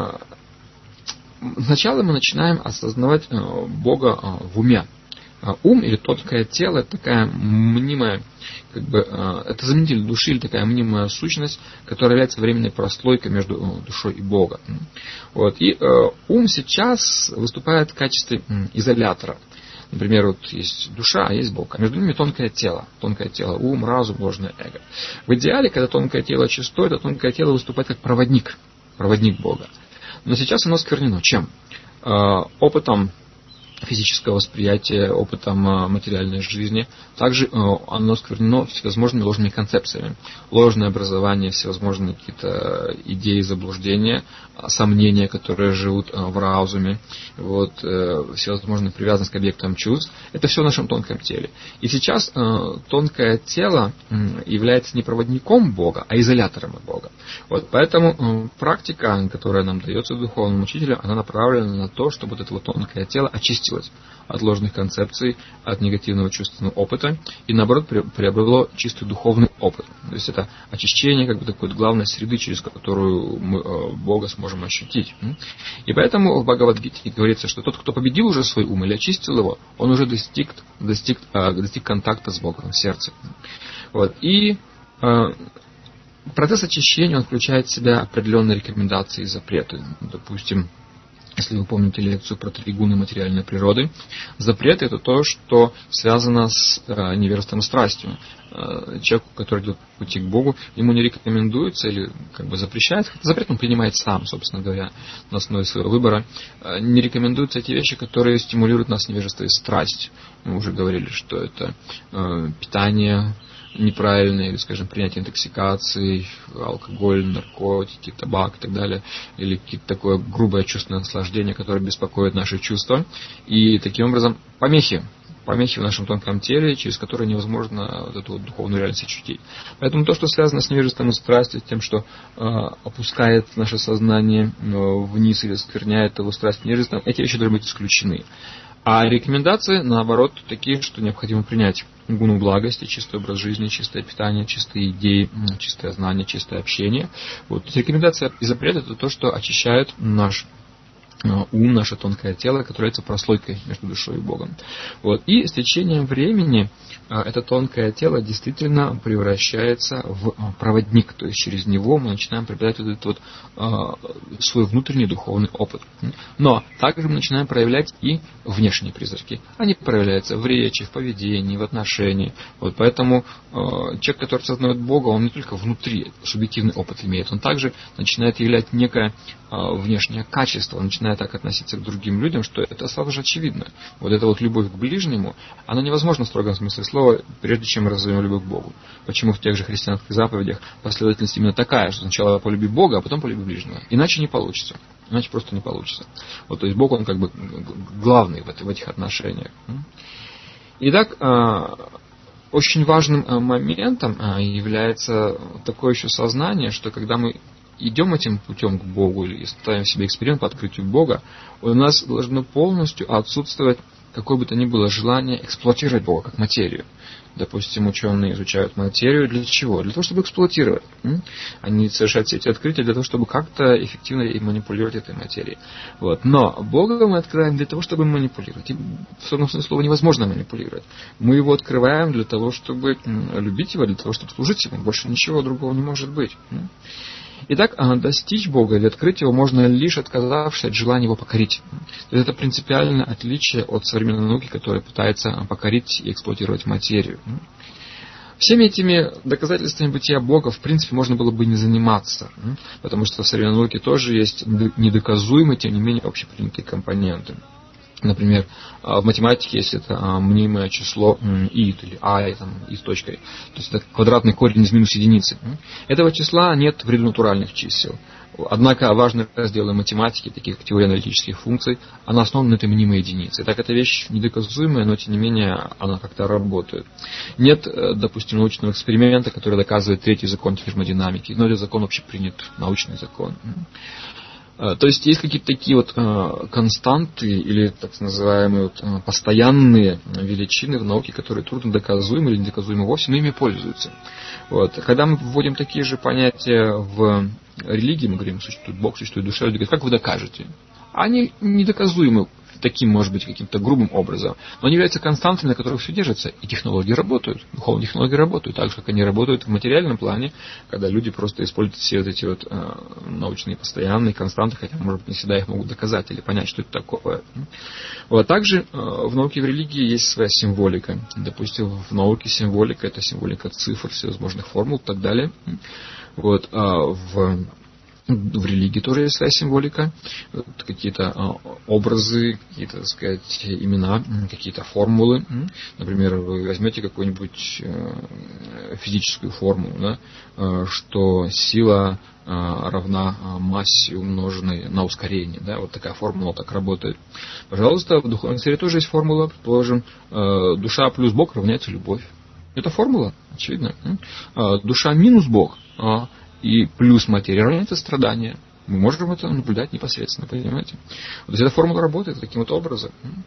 сначала мы начинаем осознавать Бога в уме. Ум или тонкое тело — это такая мнимая, это заменитель души или такая мнимая сущность, которая является временной прослойкой между душой и Богом. И ум сейчас выступает в качестве изолятора. Например, есть душа, а есть Бог. А между ними тонкое тело. Тонкое тело, ум, разум, ложное эго. В идеале, когда тонкое тело чистое, это тонкое тело выступает как проводник Бога. Но сейчас оно осквернено. Чем? Опытом физического восприятия, опытом материальной жизни. Также оно осквернено всевозможными ложными концепциями. Ложное образование, всевозможные какие-то идеи заблуждения, сомнения, которые живут в разуме, всевозможная привязанность к объектам чувств. Это все в нашем тонком теле. И сейчас тонкое тело является не проводником Бога, а изолятором от Бога. Поэтому практика, которая нам дается духовным учителем, она направлена на то, чтобы это тонкое тело очистилось от ложных концепций, от негативного чувственного опыта и, наоборот, приобрело чистый духовный опыт. То есть это очищение такой главной среды, через которую мы Бога сможем ощутить. И поэтому в Бхагавад-гите говорится, что тот, кто победил уже свой ум или очистил его, он уже достиг контакта с Богом в сердце. И процесс очищения, он включает в себя определенные рекомендации и запреты. Допустим, если вы помните лекцию про 3 гуны материальной природы, запрет — это то, что связано с неверством и страстью. Человеку, который идет по пути к Богу, ему не рекомендуется или запрещается. Запрет он принимает сам, собственно говоря, на основе своего выбора. Не рекомендуются эти вещи, которые стимулируют нас невежество и страсть. Мы уже говорили, что это питание неправильное, или, скажем, принятие интоксикаций, алкоголь, наркотики, табак и так далее, или какие-то такое грубое чувственное наслаждение, которое беспокоит наши чувства. И таким образом помехи в нашем тонком теле, через которые невозможно эту духовную реальность ощутить. Поэтому то, что связано с невежеством и страстью, с тем, что опускает наше сознание вниз или оскверняет его страсть невежеством, эти вещи должны быть исключены. А рекомендации, наоборот, такие, что необходимо принять гуну благости, чистый образ жизни, чистое питание, чистые идеи, чистое знание, чистое общение. Рекомендация и запрет — это то, что очищает наш ум, наше тонкое тело, которое является прослойкой между душой и Богом. И с течением времени это тонкое тело действительно превращается в проводник, то есть через него мы начинаем приобретать этот свой внутренний духовный опыт. Но также мы начинаем проявлять и внешние признаки. Они проявляются в речи, в поведении, в отношении. Поэтому человек, который осознает Бога, он не только внутри субъективный опыт имеет, он также начинает являть некое внешнее качество, он начинает так относиться к другим людям, что это сразу же очевидно. Эта любовь к ближнему, она невозможна в строгом смысле слова, прежде чем мы развиваем любовь к Богу. Почему в тех же христианских заповедях последовательность именно такая, что сначала полюби Бога, а потом полюби ближнего. Иначе не получится. Иначе просто не получится. То есть Бог, он главный в этих отношениях. Итак, очень важным моментом является такое еще сознание, что когда мы идем этим путем к Богу или ставим себе эксперимент по открытию Бога, у нас должно полностью отсутствовать какое бы то ни было желание эксплуатировать Бога как материю. допустим, ученые изучают материю для чего? Для того, чтобы эксплуатировать. Они совершают все эти открытия для того, чтобы как-то эффективно и манипулировать этой материей. Вот. Но Бога мы открываем для того, чтобы манипулировать. И в самом смысле слова невозможно манипулировать. Мы его открываем для того, чтобы любить его, для того, чтобы служить ему. Больше ничего другого не может быть. Итак, достичь Бога или открыть его можно лишь отказавшись от желания его покорить. То есть это принципиальное отличие от современной науки, которая пытается покорить и эксплуатировать материю. Всеми этими доказательствами бытия Бога, в принципе, можно было бы не заниматься, потому что в современной науке тоже есть недоказуемые, тем не менее, общепринятые компоненты. Например, в математике есть это мнимое число и или и с точкой. То есть это квадратный корень из минус единицы. Этого числа нет в ряду натуральных чисел. Однако важные разделы математики, такие как теория аналитических функций, она основана на этой мнимой единице. Итак, эта вещь недоказуемая, но тем не менее она как-то работает. Нет, допустим, научного эксперимента, который доказывает третий закон термодинамики, но этот закон общепринят, научный закон. То есть есть какие-то такие вот константы или так называемые постоянные величины в науке, которые трудно доказуемы или недоказуемы вовсе, но ими пользуются. Вот. Когда мы вводим такие же понятия в религии, мы говорим, существует Бог, существует душа, люди говорят, как вы докажете? Они недоказуемы таким, может быть, каким-то грубым образом, но они являются константами, на которых все держится, и технологии работают, духовные технологии работают, так же, как они работают в материальном плане, когда люди просто используют все вот эти вот научные постоянные константы, хотя, может быть, не всегда их могут доказать или понять, что это такое. Вот. Также в науке и в религии есть своя символика. Допустим, в науке символика — это символика цифр, всевозможных формул и так далее. Вот. В религии тоже есть своя символика, какие-то образы, какие-то, так сказать, имена, какие-то формулы. Например, вы возьмете какую-нибудь физическую формулу, да, что сила равна массе, умноженной на ускорение. Да, вот такая формула так работает. Пожалуйста, в духовной сфере тоже есть формула, предположим, душа плюс Бог равняется любовь. Это формула, очевидно. Душа минус Бог и плюс материя равняется страдания. Мы можем это наблюдать непосредственно, понимаете? Вот эта формула работает таким вот образом.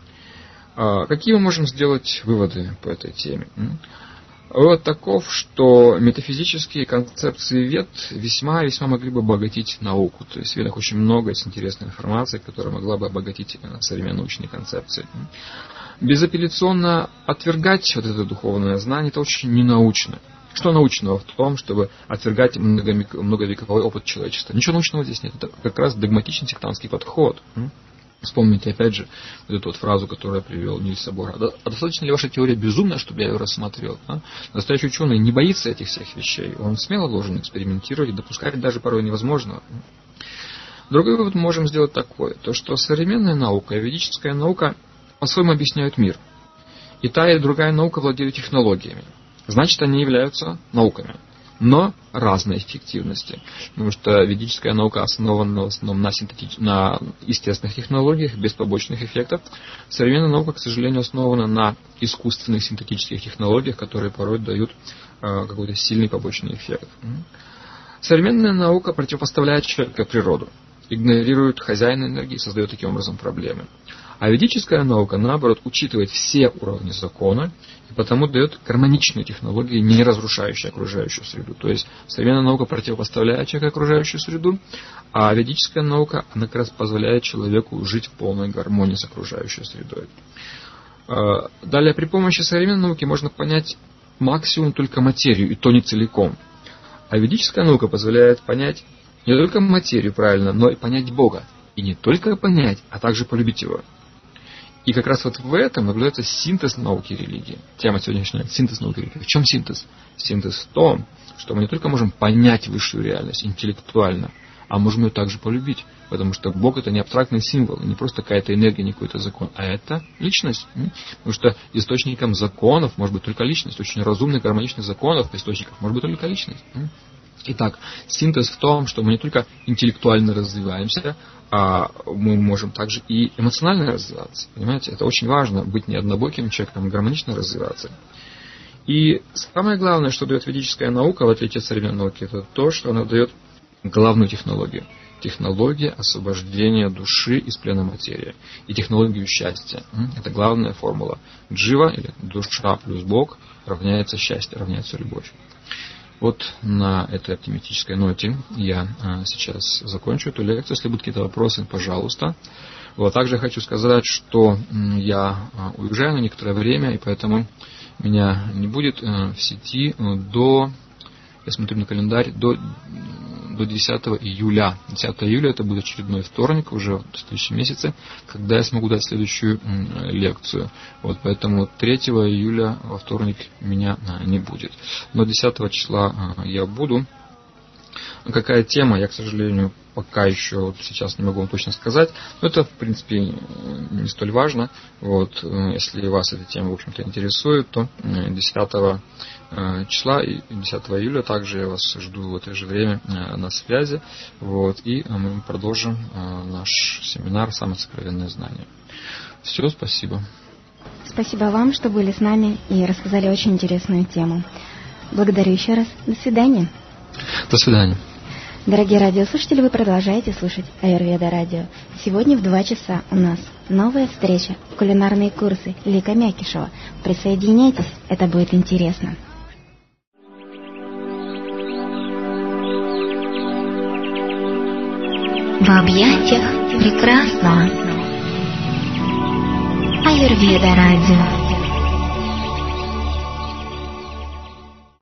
Какие мы можем сделать выводы по этой теме? Вывод таков, что метафизические концепции Вед весьма могли бы обогатить науку. То есть в Ведах очень много есть интересной информации, которая могла бы обогатить современные научные концепции. Безапелляционно отвергать вот это духовное знание — это очень ненаучно. Что научного в том, чтобы отвергать многовековой опыт человечества? Ничего научного здесь нет. Это как раз догматичный сектантский подход. Вспомните, опять же, вот эту вот фразу, которую я привел Нильса Бора. А достаточно ли ваша теория безумна, чтобы я ее рассмотрел? Настоящий ученый не боится этих всех вещей. Он смело должен экспериментировать и допускать даже порой невозможного. Другой вывод мы можем сделать такой. То, что современная наука и ведическая наука по-своему объясняют мир. И та, и другая наука владеют технологиями. Значит, они являются науками, но разной эффективности. Потому что ведическая наука основана в основном на естественных технологиях, без побочных эффектов. Современная наука, к сожалению, основана на искусственных синтетических технологиях, которые порой дают какой-то сильный побочный эффект. Современная наука противопоставляет человека природу, игнорирует хозяина энергии и создает таким образом проблемы. А ведическая наука, наоборот, учитывает все уровни закона и потому дает гармоничные технологии, не разрушающие окружающую среду. То есть современная наука противопоставляет человеку окружающую среду, а ведическая наука, она как раз позволяет человеку жить в полной гармонии с окружающей средой. Далее, при помощи современной науки можно понять максимум только материю, и то не целиком. А ведическая наука позволяет понять не только материю правильно, но и понять Бога. И не только понять, а также полюбить Его. И как раз вот в этом наблюдается синтез науки и религии. Тема сегодняшняя — синтез науки и религии. В чем синтез? Синтез в том, что мы не только можем понять высшую реальность интеллектуально, а можем ее также полюбить. Потому что Бог — это не абстрактный символ, не просто какая-то энергия, не какой-то закон, а это личность. Потому что источником законов может быть только личность. Очень разумных, гармоничных законов источников может быть только личность. Итак, синтез в том, что мы не только интеллектуально развиваемся, а мы можем также и эмоционально развиваться. Понимаете, это очень важно, быть не однобоким человеком, а гармонично развиваться. И самое главное, что дает ведическая наука, в отличие от современной науки, это то, что она дает главную технологию. технология освобождения души из плена материи и технологию счастья. Это главная формула. Джива, или душа плюс Бог, равняется счастье, равняется любовь. Вот на этой оптимистической ноте я сейчас закончу эту лекцию. Если будут какие-то вопросы, пожалуйста. Вот. Также хочу сказать, что я уезжаю на некоторое время, и поэтому меня не будет в сети до, я смотрю на календарь, до 10 июля. 10 июля это будет очередной вторник, уже в следующем месяце, когда я смогу дать следующую лекцию. Вот, поэтому 3 июля во вторник меня не будет. Но 10 числа я буду. Какая тема, я, к сожалению, пока еще вот сейчас не могу вам точно сказать. Но это, в принципе, не столь важно. Вот, если вас эта тема, в общем-то, интересует, то 10 числа и 10 июля также я вас жду в это же время на связи. Вот, и мы продолжим наш семинар «Самое сокровенное знание». Все, спасибо. Спасибо вам, что были с нами и рассказали очень интересную тему. Благодарю еще раз. До свидания. До свидания. Дорогие радиослушатели, вы продолжаете слушать Аюрведа радио. Сегодня в 2 часа у нас новая встреча, кулинарные курсы Лика Мякишева. Присоединяйтесь, это будет интересно. В объятиях прекрасного. Аюрведа радио.